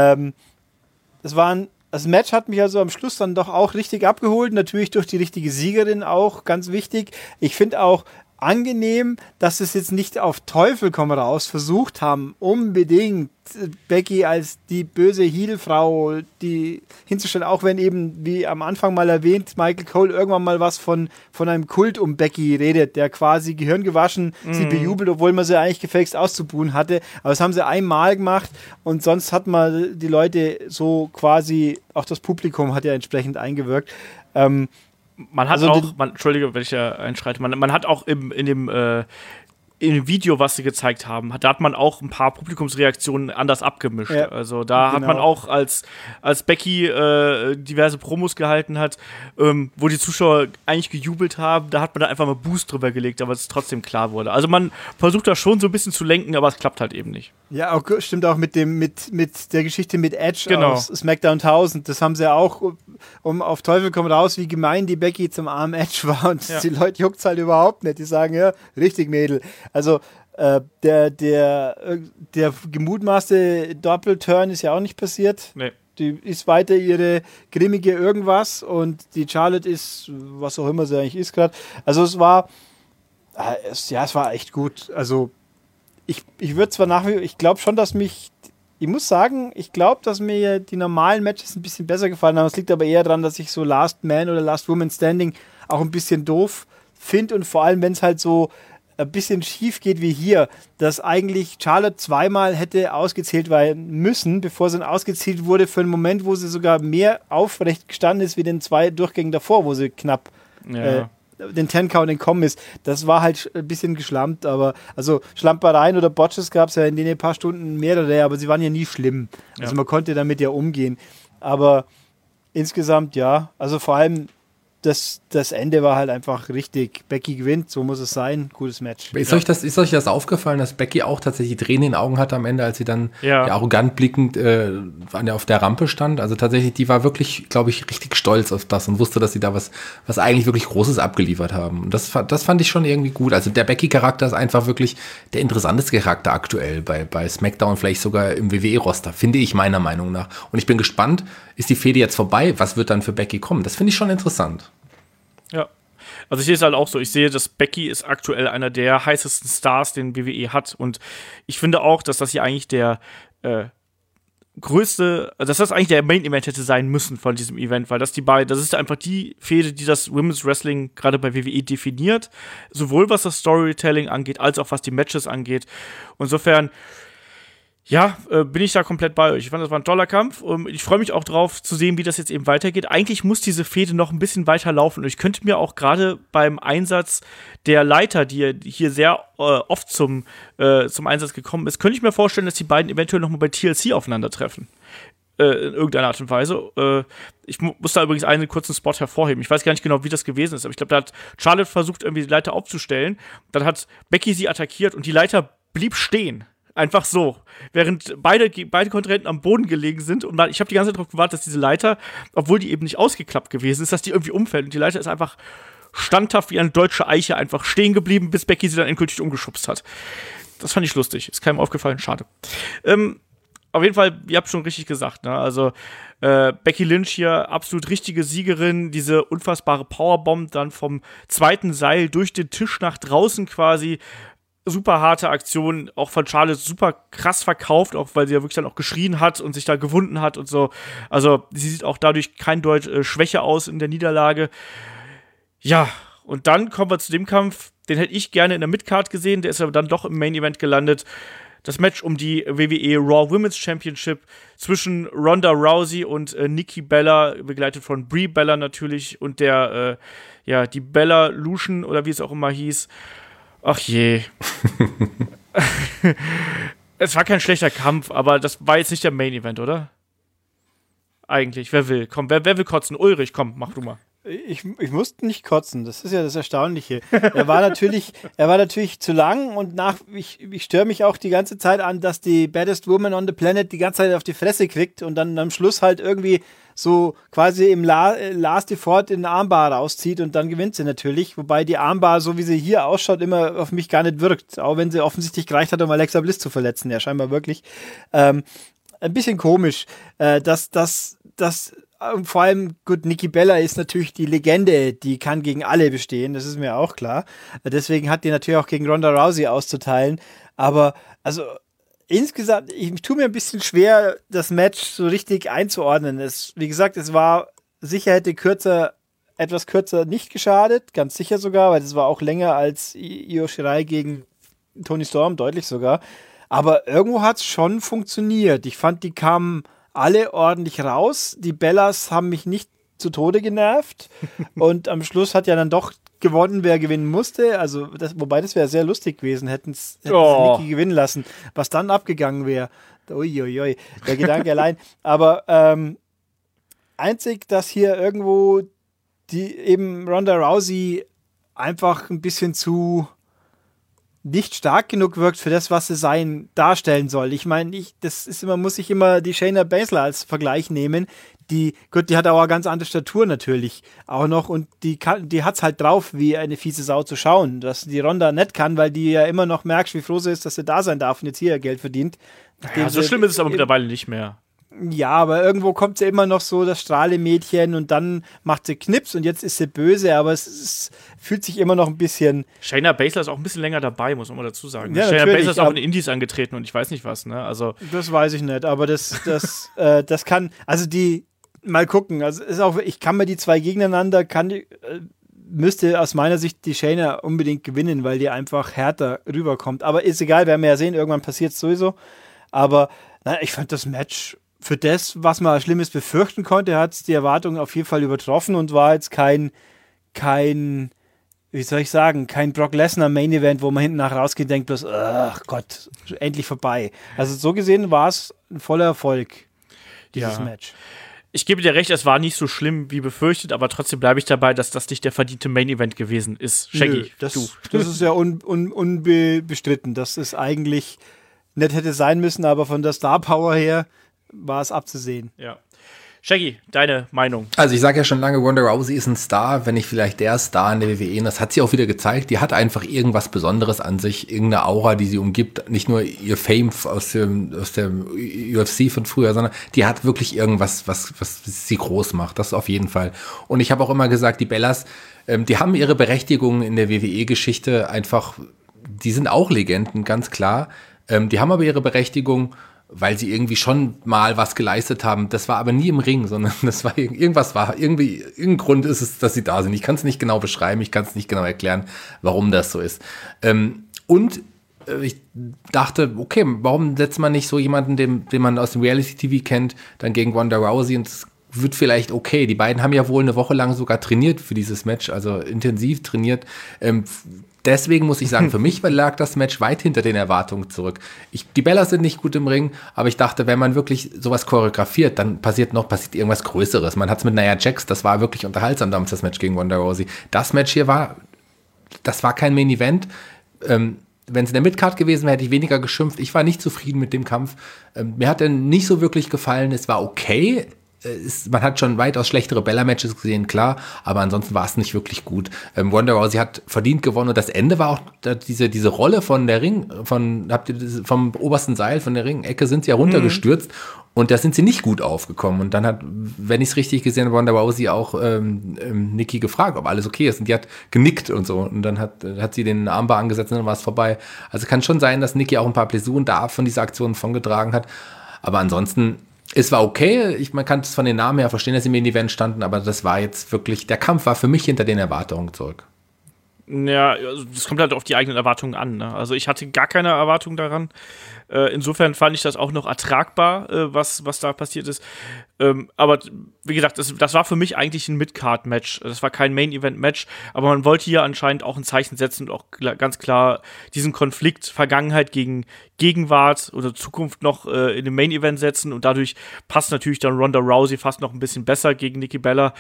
Das Match hat mich also am Schluss dann doch auch richtig abgeholt, natürlich durch die richtige Siegerin auch, ganz wichtig. Ich finde auch angenehm, dass es jetzt nicht auf Teufel komm raus versucht haben, unbedingt Becky als die böse Heel-Frau die hinzustellen, auch wenn eben, wie am Anfang mal erwähnt, Michael Cole irgendwann mal was von einem Kult um Becky redet, der quasi gehirngewaschen sie bejubelt, obwohl man sie eigentlich gefälligst auszubuhen hatte. Aber das haben sie einmal gemacht und sonst hat man die Leute so quasi, auch das Publikum hat ja entsprechend eingewirkt. Man hat Entschuldige, wenn ich ja einschreite, man hat auch in dem Video, was sie gezeigt haben, da hat man auch ein paar Publikumsreaktionen anders abgemischt. Ja, also da hat man auch, als Becky diverse Promos gehalten hat, wo die Zuschauer eigentlich gejubelt haben, da hat man da einfach mal Boost drüber gelegt, aber es trotzdem klar wurde. Also man versucht da schon so ein bisschen zu lenken, aber es klappt halt eben nicht. Ja, auch, stimmt auch mit der Geschichte mit Edge aus SmackDown 1000. Das haben sie ja auch, auf Teufel komm raus, wie gemein die Becky zum armen Edge war. Und die Leute juckt's halt überhaupt nicht. Die sagen, ja, richtig, Mädel. Also der gemutmaßte Doppelturn ist ja auch nicht passiert. Nee. Die ist weiter ihre grimmige Irgendwas und die Charlotte ist, was auch immer sie eigentlich ist gerade. Also es war echt gut. Also ich würde zwar ich glaube schon, ich muss sagen, ich glaube, dass mir die normalen Matches ein bisschen besser gefallen haben. Es liegt aber eher daran, dass ich so Last Man oder Last Woman Standing auch ein bisschen doof finde und vor allem, wenn es halt so ein bisschen schief geht wie hier, dass eigentlich Charlotte zweimal hätte ausgezählt werden müssen, bevor sie dann ausgezählt wurde für einen Moment, wo sie sogar mehr aufrecht gestanden ist wie den 2 Durchgängen davor, wo sie knapp den 10-Count entkommen ist. Das war halt ein bisschen geschlampt, aber also Schlampereien oder Botches gab es ja in den paar Stunden mehrere, aber sie waren ja nie schlimm. Also man konnte damit ja umgehen. Aber insgesamt ja, also vor allem das Ende war halt einfach richtig. Becky gewinnt, so muss es sein. Gutes Match. Ist euch das aufgefallen, dass Becky auch tatsächlich Tränen in den Augen hatte am Ende, als sie dann arrogant blickend auf der Rampe stand? Also tatsächlich, die war wirklich, glaube ich, richtig stolz auf das und wusste, dass sie da was eigentlich wirklich Großes abgeliefert haben. Und das fand ich schon irgendwie gut. Also der Becky-Charakter ist einfach wirklich der interessanteste Charakter aktuell bei SmackDown, vielleicht sogar im WWE-Roster, finde ich meiner Meinung nach. Und ich bin gespannt, ist die Fehde jetzt vorbei? Was wird dann für Becky kommen? Das finde ich schon interessant. Ja, also ich sehe es halt auch so. Ich sehe, dass Becky ist aktuell einer der heißesten Stars, den WWE hat. Und ich finde auch, dass das hier eigentlich der größte, also dass das eigentlich der Main Event hätte sein müssen von diesem Event, weil das ist einfach die Fehde, die das Women's Wrestling gerade bei WWE definiert. Sowohl was das Storytelling angeht, als auch was die Matches angeht. Insofern bin ich da komplett bei euch. Ich fand, das war ein toller Kampf. Ich freue mich auch drauf zu sehen, wie das jetzt eben weitergeht. Eigentlich muss diese Fehde noch ein bisschen weiter laufen. Und ich könnte mir auch gerade beim Einsatz der Leiter, die hier sehr oft zum Einsatz gekommen ist, könnte ich mir vorstellen, dass die beiden eventuell noch mal bei TLC aufeinandertreffen. In irgendeiner Art und Weise. Ich muss da übrigens einen kurzen Spot hervorheben. Ich weiß gar nicht genau, wie das gewesen ist, aber ich glaube, da hat Charlotte versucht, irgendwie die Leiter aufzustellen. Dann hat Becky sie attackiert und die Leiter blieb stehen. Einfach so. Während beide Kontrahenten am Boden gelegen sind. Und ich habe die ganze Zeit darauf gewartet, dass diese Leiter, obwohl die eben nicht ausgeklappt gewesen ist, dass die irgendwie umfällt. Und die Leiter ist einfach standhaft wie eine deutsche Eiche einfach stehen geblieben, bis Becky sie dann endgültig umgeschubst hat. Das fand ich lustig. Ist keinem aufgefallen. Schade. Auf jeden Fall, ihr habt schon richtig gesagt, ne? Also Becky Lynch hier, absolut richtige Siegerin. Diese unfassbare Powerbomb dann vom zweiten Seil durch den Tisch nach draußen quasi. Super harte Aktion, auch von Charlotte super krass verkauft, auch weil sie ja wirklich dann auch geschrien hat und sich da gewunden hat und so. Also sie sieht auch dadurch kein Deut Schwäche aus in der Niederlage. Ja, und dann kommen wir zu dem Kampf, den hätte ich gerne in der Midcard gesehen, der ist aber dann doch im Main Event gelandet. Das Match um die WWE Raw Women's Championship zwischen Ronda Rousey und Nikki Bella, begleitet von Brie Bella natürlich und der, die Bella Lucian oder wie es auch immer hieß. Ach je. Es war kein schlechter Kampf, aber das war jetzt nicht der Main Event, oder? Eigentlich. Wer will? Komm, wer will kotzen? Ulrich, komm, mach du mal. Ich musste nicht kotzen, das ist ja das Erstaunliche. Er war natürlich zu lang und ich störe mich auch die ganze Zeit an, dass die Baddest Woman on the Planet die ganze Zeit auf die Fresse kriegt und dann am Schluss halt irgendwie so quasi im Last Default in den Armbar rauszieht und dann gewinnt sie natürlich, wobei die Armbar, so wie sie hier ausschaut, immer auf mich gar nicht wirkt, auch wenn sie offensichtlich gereicht hat, um Alexa Bliss zu verletzen, ja scheinbar wirklich. Ein bisschen komisch, dass vor allem, gut, Nikki Bella ist natürlich die Legende, die kann gegen alle bestehen, das ist mir auch klar. Deswegen hat die natürlich auch gegen Ronda Rousey auszuteilen. Aber, also, insgesamt, ich tue mir ein bisschen schwer, das Match so richtig einzuordnen. Wie gesagt, es war sicher, hätte etwas kürzer nicht geschadet, ganz sicher sogar, weil es war auch länger als Io Shirai gegen Toni Storm, deutlich sogar. Aber irgendwo hat es schon funktioniert. Ich fand, die kamen alle ordentlich raus. Die Bellas haben mich nicht zu Tode genervt. Und am Schluss hat ja dann doch gewonnen, wer gewinnen musste. Also, wobei das wäre sehr lustig gewesen, hätten sie Nikki gewinnen lassen. Was dann abgegangen wäre. Uiuiui, der Gedanke allein. Aber einzig, dass hier irgendwo die eben Ronda Rousey einfach ein bisschen zu nicht stark genug wirkt für das, was sie darstellen soll. Ich meine, muss ich immer die Shayna Baszler als Vergleich nehmen. Die hat auch eine ganz andere Statur natürlich auch noch und die hat's halt drauf, wie eine fiese Sau zu schauen, dass die Ronda nicht kann, weil die ja immer noch merkst, wie froh sie ist, dass sie da sein darf und jetzt hier ihr Geld verdient. Ja, so schlimm ist es aber mittlerweile nicht mehr. Ja, aber irgendwo kommt sie immer noch so, das Strahlemädchen, und dann macht sie Knips und jetzt ist sie böse, aber es fühlt sich immer noch ein bisschen... Shayna Baszler ist auch ein bisschen länger dabei, muss man mal dazu sagen. Ja, Shayna natürlich, Baszler ist auch in den Indies angetreten und ich weiß nicht was, ne? Also Das weiß ich nicht, aber das kann, also mal gucken, also ist auch, ich kann mir die zwei gegeneinander, müsste aus meiner Sicht die Shayna unbedingt gewinnen, weil die einfach härter rüberkommt. Aber ist egal, werden wir ja sehen, irgendwann passiert es sowieso. Aber ich fand das Match für das, was man als Schlimmes befürchten konnte, hat es die Erwartungen auf jeden Fall übertroffen und war jetzt kein, wie soll ich sagen, kein Brock Lesnar Main Event, wo man hinten nach rausgeht und denkt bloß, ach Gott, endlich vorbei. Also so gesehen war es ein voller Erfolg, dieses Match. Ich gebe dir recht, es war nicht so schlimm wie befürchtet, aber trotzdem bleibe ich dabei, dass das nicht der verdiente Main Event gewesen ist. Shaggy, das ist ja unbestritten. Das ist eigentlich nicht hätte sein müssen, aber von der Star Power her war es abzusehen. Ja. Shaggy, deine Meinung? Also ich sage ja schon lange, Ronda Rousey ist ein Star, wenn nicht vielleicht der Star in der WWE. Und das hat sie auch wieder gezeigt. Die hat einfach irgendwas Besonderes an sich, irgendeine Aura, die sie umgibt. Nicht nur ihr Fame aus der UFC von früher, sondern die hat wirklich irgendwas, was sie groß macht. Das auf jeden Fall. Und ich habe auch immer gesagt, die Bellas, die haben ihre Berechtigung in der WWE-Geschichte einfach, die sind auch Legenden, ganz klar. Die haben aber ihre Berechtigung, weil sie irgendwie schon mal was geleistet haben. Das war aber nie im Ring, sondern das war irgendein Grund ist es, dass sie da sind. Ich kann es nicht genau beschreiben, ich kann es nicht genau erklären, warum das so ist. Ich dachte, okay, warum setzt man nicht so jemanden, den man aus dem Reality-TV kennt, dann gegen Ronda Rousey, und es wird vielleicht okay. Die beiden haben ja wohl eine Woche lang sogar trainiert für dieses Match, also intensiv trainiert. Deswegen muss ich sagen, für mich lag das Match weit hinter den Erwartungen zurück. Die Bellas sind nicht gut im Ring, aber ich dachte, wenn man wirklich sowas choreografiert, dann passiert irgendwas Größeres. Man hat es mit Nia Jax, das war wirklich unterhaltsam damals, das Match gegen Ronda Rousey. Das Match hier war kein Main Event. Wenn es in der Midcard gewesen wäre, hätte ich weniger geschimpft. Ich war nicht zufrieden mit dem Kampf. Mir hat er nicht so wirklich gefallen. Es war okay. Man hat schon weitaus schlechtere Bella-Matches gesehen, klar, aber ansonsten war es nicht wirklich gut. Ronda Rousey hat verdient gewonnen und das Ende war auch diese Rolle vom obersten Seil, von der Ringecke sind sie ja runtergestürzt und da sind sie nicht gut aufgekommen. Und dann hat, wenn ich es richtig gesehen habe, Ronda Rousey auch Nikki gefragt, ob alles okay ist, und die hat genickt und so, und dann hat sie den Armbar angesetzt und dann war es vorbei. Also kann schon sein, dass Nikki auch ein paar Blessuren da von dieser Aktion getragen hat, aber ansonsten es war okay, man kann es von den Namen her verstehen, dass sie im Event standen, aber das war jetzt wirklich, der Kampf war für mich hinter den Erwartungen zurück. Ja, also das kommt halt auf die eigenen Erwartungen an, ne? Also ich hatte gar keine Erwartung daran. Insofern fand ich das auch noch ertragbar, was da passiert ist. Aber wie gesagt, das war für mich eigentlich ein Mid-Card-Match. Das war kein Main-Event-Match, aber man wollte hier anscheinend auch ein Zeichen setzen und auch ganz klar diesen Konflikt Vergangenheit gegen Gegenwart oder Zukunft noch in den Main-Event setzen, und dadurch passt natürlich dann Ronda Rousey fast noch ein bisschen besser gegen Nikki Bella.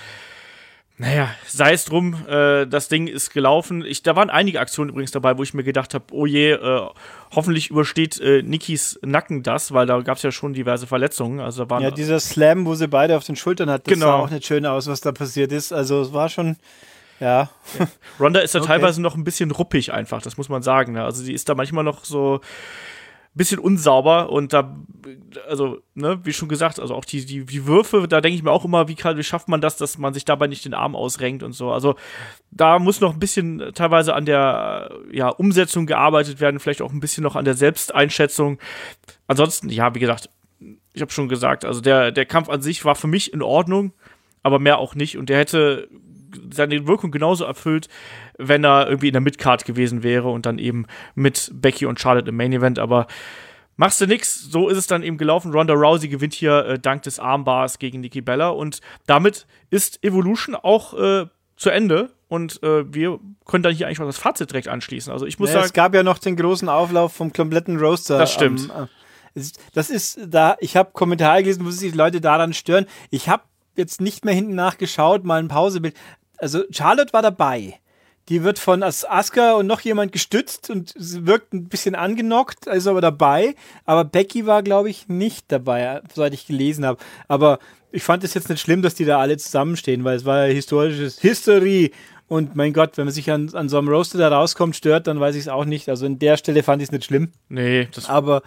Naja, sei es drum, das Ding ist gelaufen. Da waren einige Aktionen übrigens dabei, wo ich mir gedacht habe, oh je, hoffentlich übersteht Nikkis Nacken das, weil da gab es ja schon diverse Verletzungen. Also da waren dieser Slam, wo sie beide auf den Schultern hat, das genau. sah auch nicht schön aus, was da passiert ist. Also es war schon, ja. Ronda ist da teilweise noch ein bisschen ruppig einfach, das muss man sagen. Ne? Also die ist da manchmal noch so bisschen unsauber, und da, also, ne, wie schon gesagt, also auch die Würfe, da denke ich mir auch immer, wie schafft man das, dass man sich dabei nicht den Arm ausrenkt und so. Also da muss noch ein bisschen teilweise an der Umsetzung gearbeitet werden, vielleicht auch ein bisschen noch an der Selbsteinschätzung. Ansonsten, ja, wie gesagt, ich habe schon gesagt, also der Kampf an sich war für mich in Ordnung, aber mehr auch nicht, und der hätte seine Wirkung genauso erfüllt, wenn er irgendwie in der Midcard gewesen wäre und dann eben mit Becky und Charlotte im Main Event, aber machst du nix, so ist es dann eben gelaufen. Ronda Rousey gewinnt hier dank des Armbars gegen Nikki Bella, und damit ist Evolution auch zu Ende, und wir können dann hier eigentlich auch das Fazit direkt anschließen. Also ich muss sagen, es gab ja noch den großen Auflauf vom kompletten Roster. Das stimmt. Das ist da, ich habe Kommentare gelesen, wo sich die Leute daran stören. Ich habe jetzt nicht mehr hinten nachgeschaut, mal ein Pausebild. Also Charlotte war dabei. Die wird von Asuka und noch jemand gestützt und wirkt ein bisschen angenockt, ist aber dabei. Aber Becky war, glaube ich, nicht dabei, soweit ich gelesen habe. Aber ich fand es jetzt nicht schlimm, dass die da alle zusammenstehen, weil es war ja historisches History. Und mein Gott, wenn man sich an so einem Roaster da rauskommt, stört, dann weiß ich es auch nicht. Also an der Stelle fand ich es nicht schlimm. Nee. Aber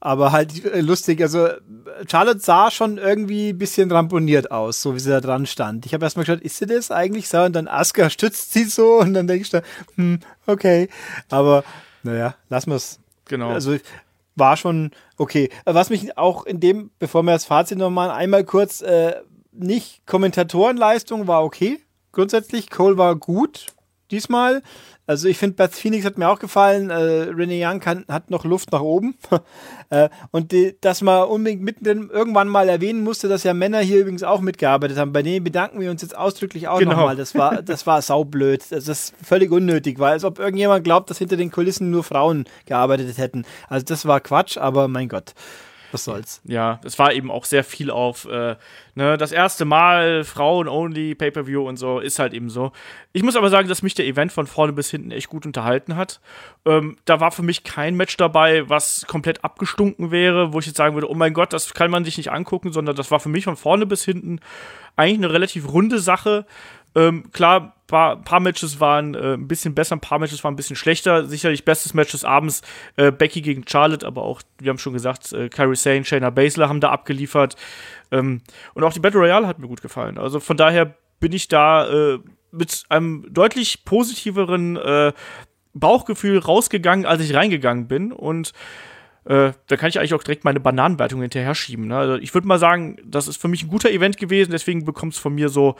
aber halt lustig. Also Charlotte sah schon irgendwie ein bisschen ramponiert aus, so wie sie da dran stand. Ich habe erstmal geschaut, ist sie das eigentlich so? Und dann Asuka stützt sie so und dann denke ich da, okay. Aber naja, lassen wir es. Genau. Also war schon okay. Was mich auch bevor wir das Fazit nochmal einmal kurz, nicht Kommentatorenleistung war okay. Grundsätzlich, Cole war gut diesmal. Also ich finde, Beth Phoenix hat mir auch gefallen. Renee Young hat noch Luft nach oben. Und dass man unbedingt mittendrin irgendwann mal erwähnen musste, dass ja Männer hier übrigens auch mitgearbeitet haben. Bei denen bedanken wir uns jetzt ausdrücklich auch nochmal. Das war saublöd. Das ist völlig unnötig, weil als ob irgendjemand glaubt, dass hinter den Kulissen nur Frauen gearbeitet hätten. Also das war Quatsch, aber mein Gott. Was soll's. Ja, es war eben auch sehr viel auf das erste Mal Frauen-only, Pay-Per-View und so, ist halt eben so. Ich muss aber sagen, dass mich der Event von vorne bis hinten echt gut unterhalten hat. Da war für mich kein Match dabei, was komplett abgestunken wäre, wo ich jetzt sagen würde, oh mein Gott, das kann man sich nicht angucken, sondern das war für mich von vorne bis hinten eigentlich eine relativ runde Sache. Klar, ein paar Matches waren ein bisschen besser, ein paar Matches waren ein bisschen schlechter. Sicherlich bestes Match des Abends, Becky gegen Charlotte, aber auch, wir haben schon gesagt, Kairi Sane, Shayna Baszler haben da abgeliefert. Und auch die Battle Royale hat mir gut gefallen. Also von daher bin ich da mit einem deutlich positiveren Bauchgefühl rausgegangen, als ich reingegangen bin. Und da kann ich eigentlich auch direkt meine Bananenwertung hinterher schieben. Ne? Also ich würde mal sagen, das ist für mich ein guter Event gewesen, deswegen bekommt es von mir so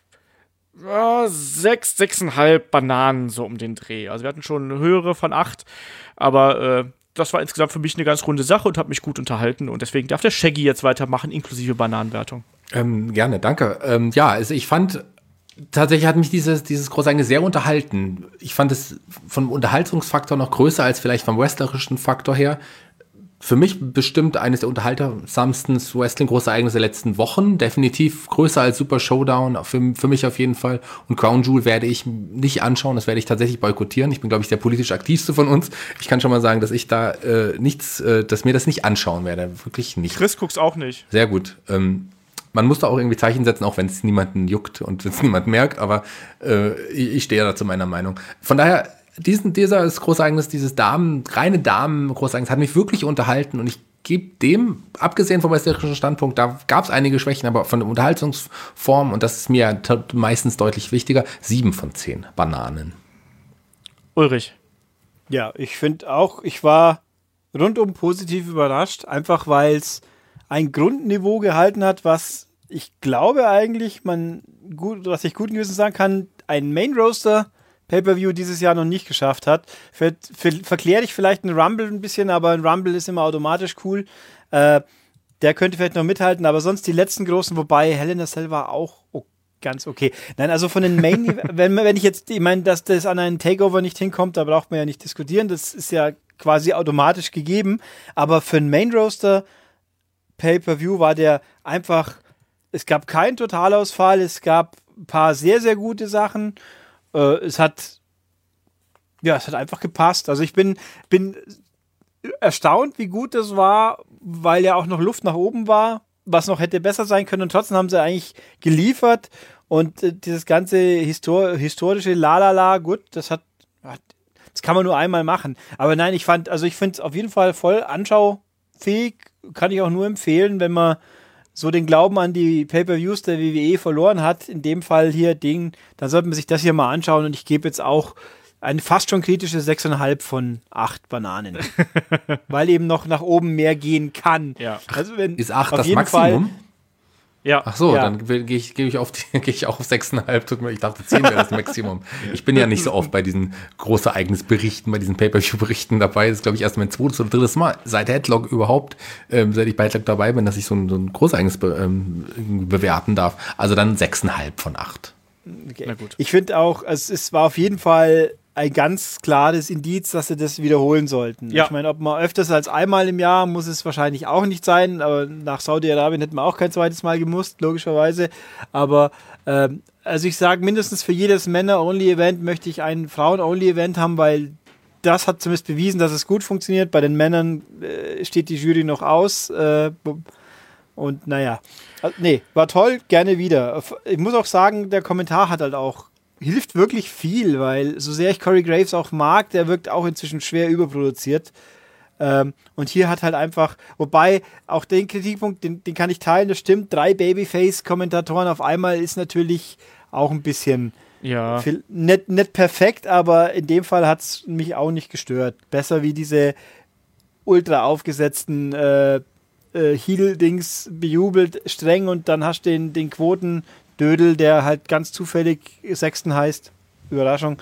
6,5 Bananen so um den Dreh. Also wir hatten schon eine höhere von 8, aber das war insgesamt für mich eine ganz runde Sache und hat mich gut unterhalten und deswegen darf der Shaggy jetzt weitermachen, inklusive Bananenwertung. Gerne, danke. Also ich fand, tatsächlich hat mich dieses Großereignis sehr unterhalten. Ich fand es vom Unterhaltungsfaktor noch größer als vielleicht vom wrestlerischen Faktor her. Für mich bestimmt eines der unterhaltsamsten Wrestling-Großereignisse der letzten Wochen. Definitiv größer als Super Showdown, für mich auf jeden Fall. Und Crown Jewel werde ich nicht anschauen, das werde ich tatsächlich boykottieren. Ich bin, glaube ich, der politisch aktivste von uns. Ich kann schon mal sagen, dass ich da dass mir das nicht anschauen werde. Wirklich nicht. Chris guckt's auch nicht. Sehr gut. Man muss da auch irgendwie Zeichen setzen, auch wenn es niemanden juckt und wenn es niemand merkt. Aber ich stehe da zu meiner Meinung. Von daher, dieses Großereignis, dieses reine Damen-Großereignis hat mich wirklich unterhalten und ich gebe dem, abgesehen vom wrestlerischen Standpunkt, da gab es einige Schwächen, aber von der Unterhaltungsform, und das ist mir meistens deutlich wichtiger, 7 von 10 Bananen. Ulrich. Ja, ich finde auch, ich war rundum positiv überrascht, einfach weil es ein Grundniveau gehalten hat, was ich glaube eigentlich, was ich guten Gewissens sagen kann, ein Main-Roster Pay-Per-View dieses Jahr noch nicht geschafft hat. Verkläre ich vielleicht einen Rumble ein bisschen, aber ein Rumble ist immer automatisch cool. Der könnte vielleicht noch mithalten, aber sonst die letzten großen, wobei Hell in a Cell war auch ganz okay. Nein, also von den Main, ich meine, dass das an einen Takeover nicht hinkommt, da braucht man ja nicht diskutieren, das ist ja quasi automatisch gegeben, aber für einen Main-Roster Pay-Per-View war der einfach, es gab keinen Totalausfall, es gab ein paar sehr, sehr gute Sachen. Es hat einfach gepasst. Also ich bin erstaunt, wie gut das war, weil ja auch noch Luft nach oben war, was noch hätte besser sein können. Und trotzdem haben sie eigentlich geliefert. Und dieses ganze historische Lalala, gut, das kann man nur einmal machen. Aber nein, ich finde es auf jeden Fall voll anschaufähig. Kann ich auch nur empfehlen, wenn man so den Glauben an die Pay-Per-Views der WWE verloren hat, in dem Fall hier dann sollte man sich das hier mal anschauen und ich gebe jetzt auch ein fast schon kritisches 6,5 von 8 Bananen. Weil eben noch nach oben mehr gehen kann. Ja. Also ist 8 das Maximum? Ja. Ach so, ja. Dann gehe ich auch auf 6,5. Ich dachte, 10 wäre das Maximum. Ich bin ja nicht so oft bei diesen Großereignisberichten, bei diesen Pay-Per-View-Berichten dabei. Das ist, glaube ich, erst mein 2. oder 3. Mal seit Headlock überhaupt, seit ich bei Headlock dabei bin, dass ich so ein Großereignis bewerten darf. Also dann 6,5 von 8. Okay. Na gut. Ich finde auch, es war auf jeden Fall ein ganz klares Indiz, dass sie das wiederholen sollten. Ja. Ich meine, ob man öfters als einmal im Jahr, muss es wahrscheinlich auch nicht sein, aber nach Saudi-Arabien hätten wir auch kein zweites Mal gemusst, logischerweise. Aber also ich sage, mindestens für jedes Männer-Only-Event möchte ich ein Frauen-Only-Event haben, weil das hat zumindest bewiesen, dass es gut funktioniert. Bei den Männern steht die Jury noch aus. Und naja, nee, war toll, gerne wieder. Ich muss auch sagen, der Kommentar hat halt auch hilft wirklich viel, weil so sehr ich Corey Graves auch mag, der wirkt auch inzwischen schwer überproduziert. Und hier hat halt einfach, wobei auch den Kritikpunkt, den kann ich teilen, das stimmt, 3 Babyface-Kommentatoren auf einmal ist natürlich auch ein bisschen nicht perfekt, aber in dem Fall hat es mich auch nicht gestört. Besser wie diese ultra aufgesetzten Heel-Dings bejubelt, streng und dann hast du den Quotendödel, der halt ganz zufällig Sexton heißt. Überraschung.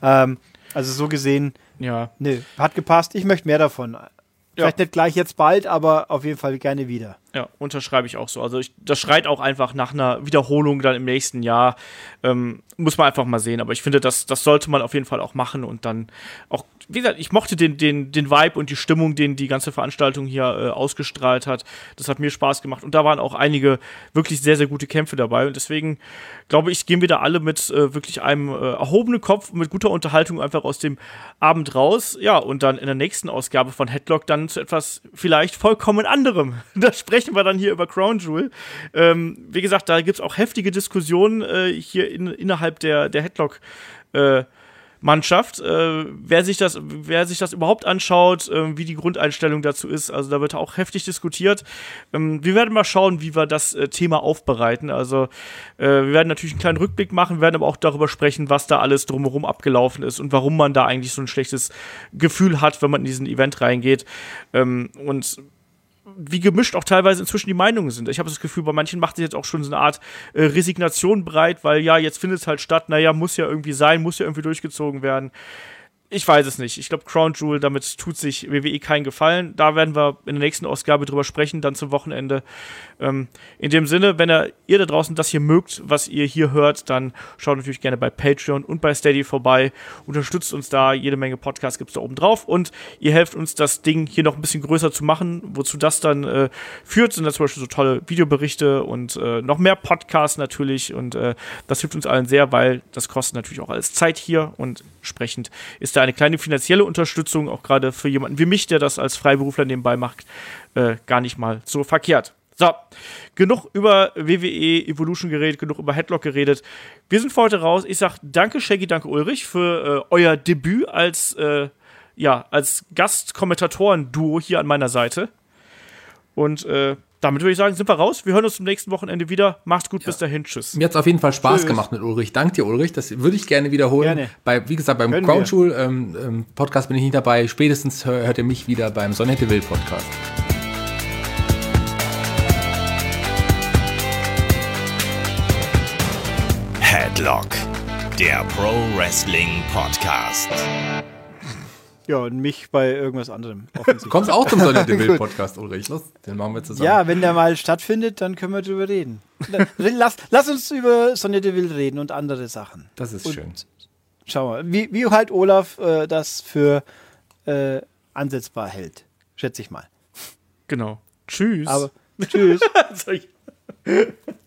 Also so gesehen, hat gepasst. Ich möchte mehr davon. Vielleicht nicht gleich jetzt bald, aber auf jeden Fall gerne wieder. Ja, unterschreibe ich auch so. Also das schreit auch einfach nach einer Wiederholung dann im nächsten Jahr. Muss man einfach mal sehen. Aber ich finde, das sollte man auf jeden Fall auch machen und dann auch, wie gesagt, ich mochte den Vibe und die Stimmung, den die ganze Veranstaltung hier ausgestrahlt hat. Das hat mir Spaß gemacht. Und da waren auch einige wirklich sehr, sehr gute Kämpfe dabei. Und deswegen, glaube ich, gehen wir da alle mit wirklich einem erhobenen Kopf und mit guter Unterhaltung einfach aus dem Abend raus. Ja, und dann in der nächsten Ausgabe von Headlock dann zu etwas vielleicht vollkommen anderem. Da sprechen wir dann hier über Crown Jewel. Wie gesagt, da gibt es auch heftige Diskussionen hier innerhalb der Headlock Mannschaft, wer sich das überhaupt anschaut, wie die Grundeinstellung dazu ist, also da wird auch heftig diskutiert. Wir werden mal schauen, wie wir das Thema aufbereiten, also wir werden natürlich einen kleinen Rückblick machen, werden aber auch darüber sprechen, was da alles drumherum abgelaufen ist und warum man da eigentlich so ein schlechtes Gefühl hat, wenn man in diesen Event reingeht, und wie gemischt auch teilweise inzwischen die Meinungen sind. Ich habe das Gefühl, bei manchen macht sich jetzt auch schon so eine Art Resignation breit, weil ja, jetzt findet es halt statt, naja, muss ja irgendwie sein, muss ja irgendwie durchgezogen werden. Ich weiß es nicht. Ich glaube, Crown Jewel, damit tut sich WWE keinen Gefallen. Da werden wir in der nächsten Ausgabe drüber sprechen, dann zum Wochenende. In dem Sinne, wenn ihr da draußen das hier mögt, was ihr hier hört, dann schaut natürlich gerne bei Patreon und bei Steady vorbei. Unterstützt uns da. Jede Menge Podcasts gibt es da oben drauf. Und ihr helft uns, das Ding hier noch ein bisschen größer zu machen. Wozu das dann führt, sind da zum Beispiel so tolle Videoberichte und noch mehr Podcasts natürlich. Und das hilft uns allen sehr, weil das kostet natürlich auch alles Zeit hier. Und entsprechend ist da eine kleine finanzielle Unterstützung, auch gerade für jemanden wie mich, der das als Freiberufler nebenbei macht, gar nicht mal so verkehrt. So, genug über WWE Evolution geredet, genug über Headlock geredet. Wir sind für heute raus. Ich sag danke Shaggy, danke Ulrich für euer Debüt als Gastkommentatoren-Duo hier an meiner Seite. Und damit würde ich sagen, sind wir raus. Wir hören uns zum nächsten Wochenende wieder. Macht's gut, bis dahin. Tschüss. Mir hat's auf jeden Fall Spaß gemacht mit Ulrich. Danke dir, Ulrich. Das würde ich gerne wiederholen. Gerne. Wie gesagt, beim Crown Jewel Podcast bin ich nicht dabei. Spätestens hört ihr mich wieder beim Sonja Deville Podcast. Headlock, der Pro Wrestling Podcast. Ja, und mich bei irgendwas anderem. Du kommst auch zum Sonja Deville Podcast, Ulrich. Los, den machen wir zusammen. Ja, wenn der mal stattfindet, dann können wir drüber reden. Lass uns über Sonja Deville reden und andere Sachen. Das ist schön. Schau mal, wie halt Olaf das für ansetzbar hält. Schätze ich mal. Genau. Tschüss. Aber tschüss.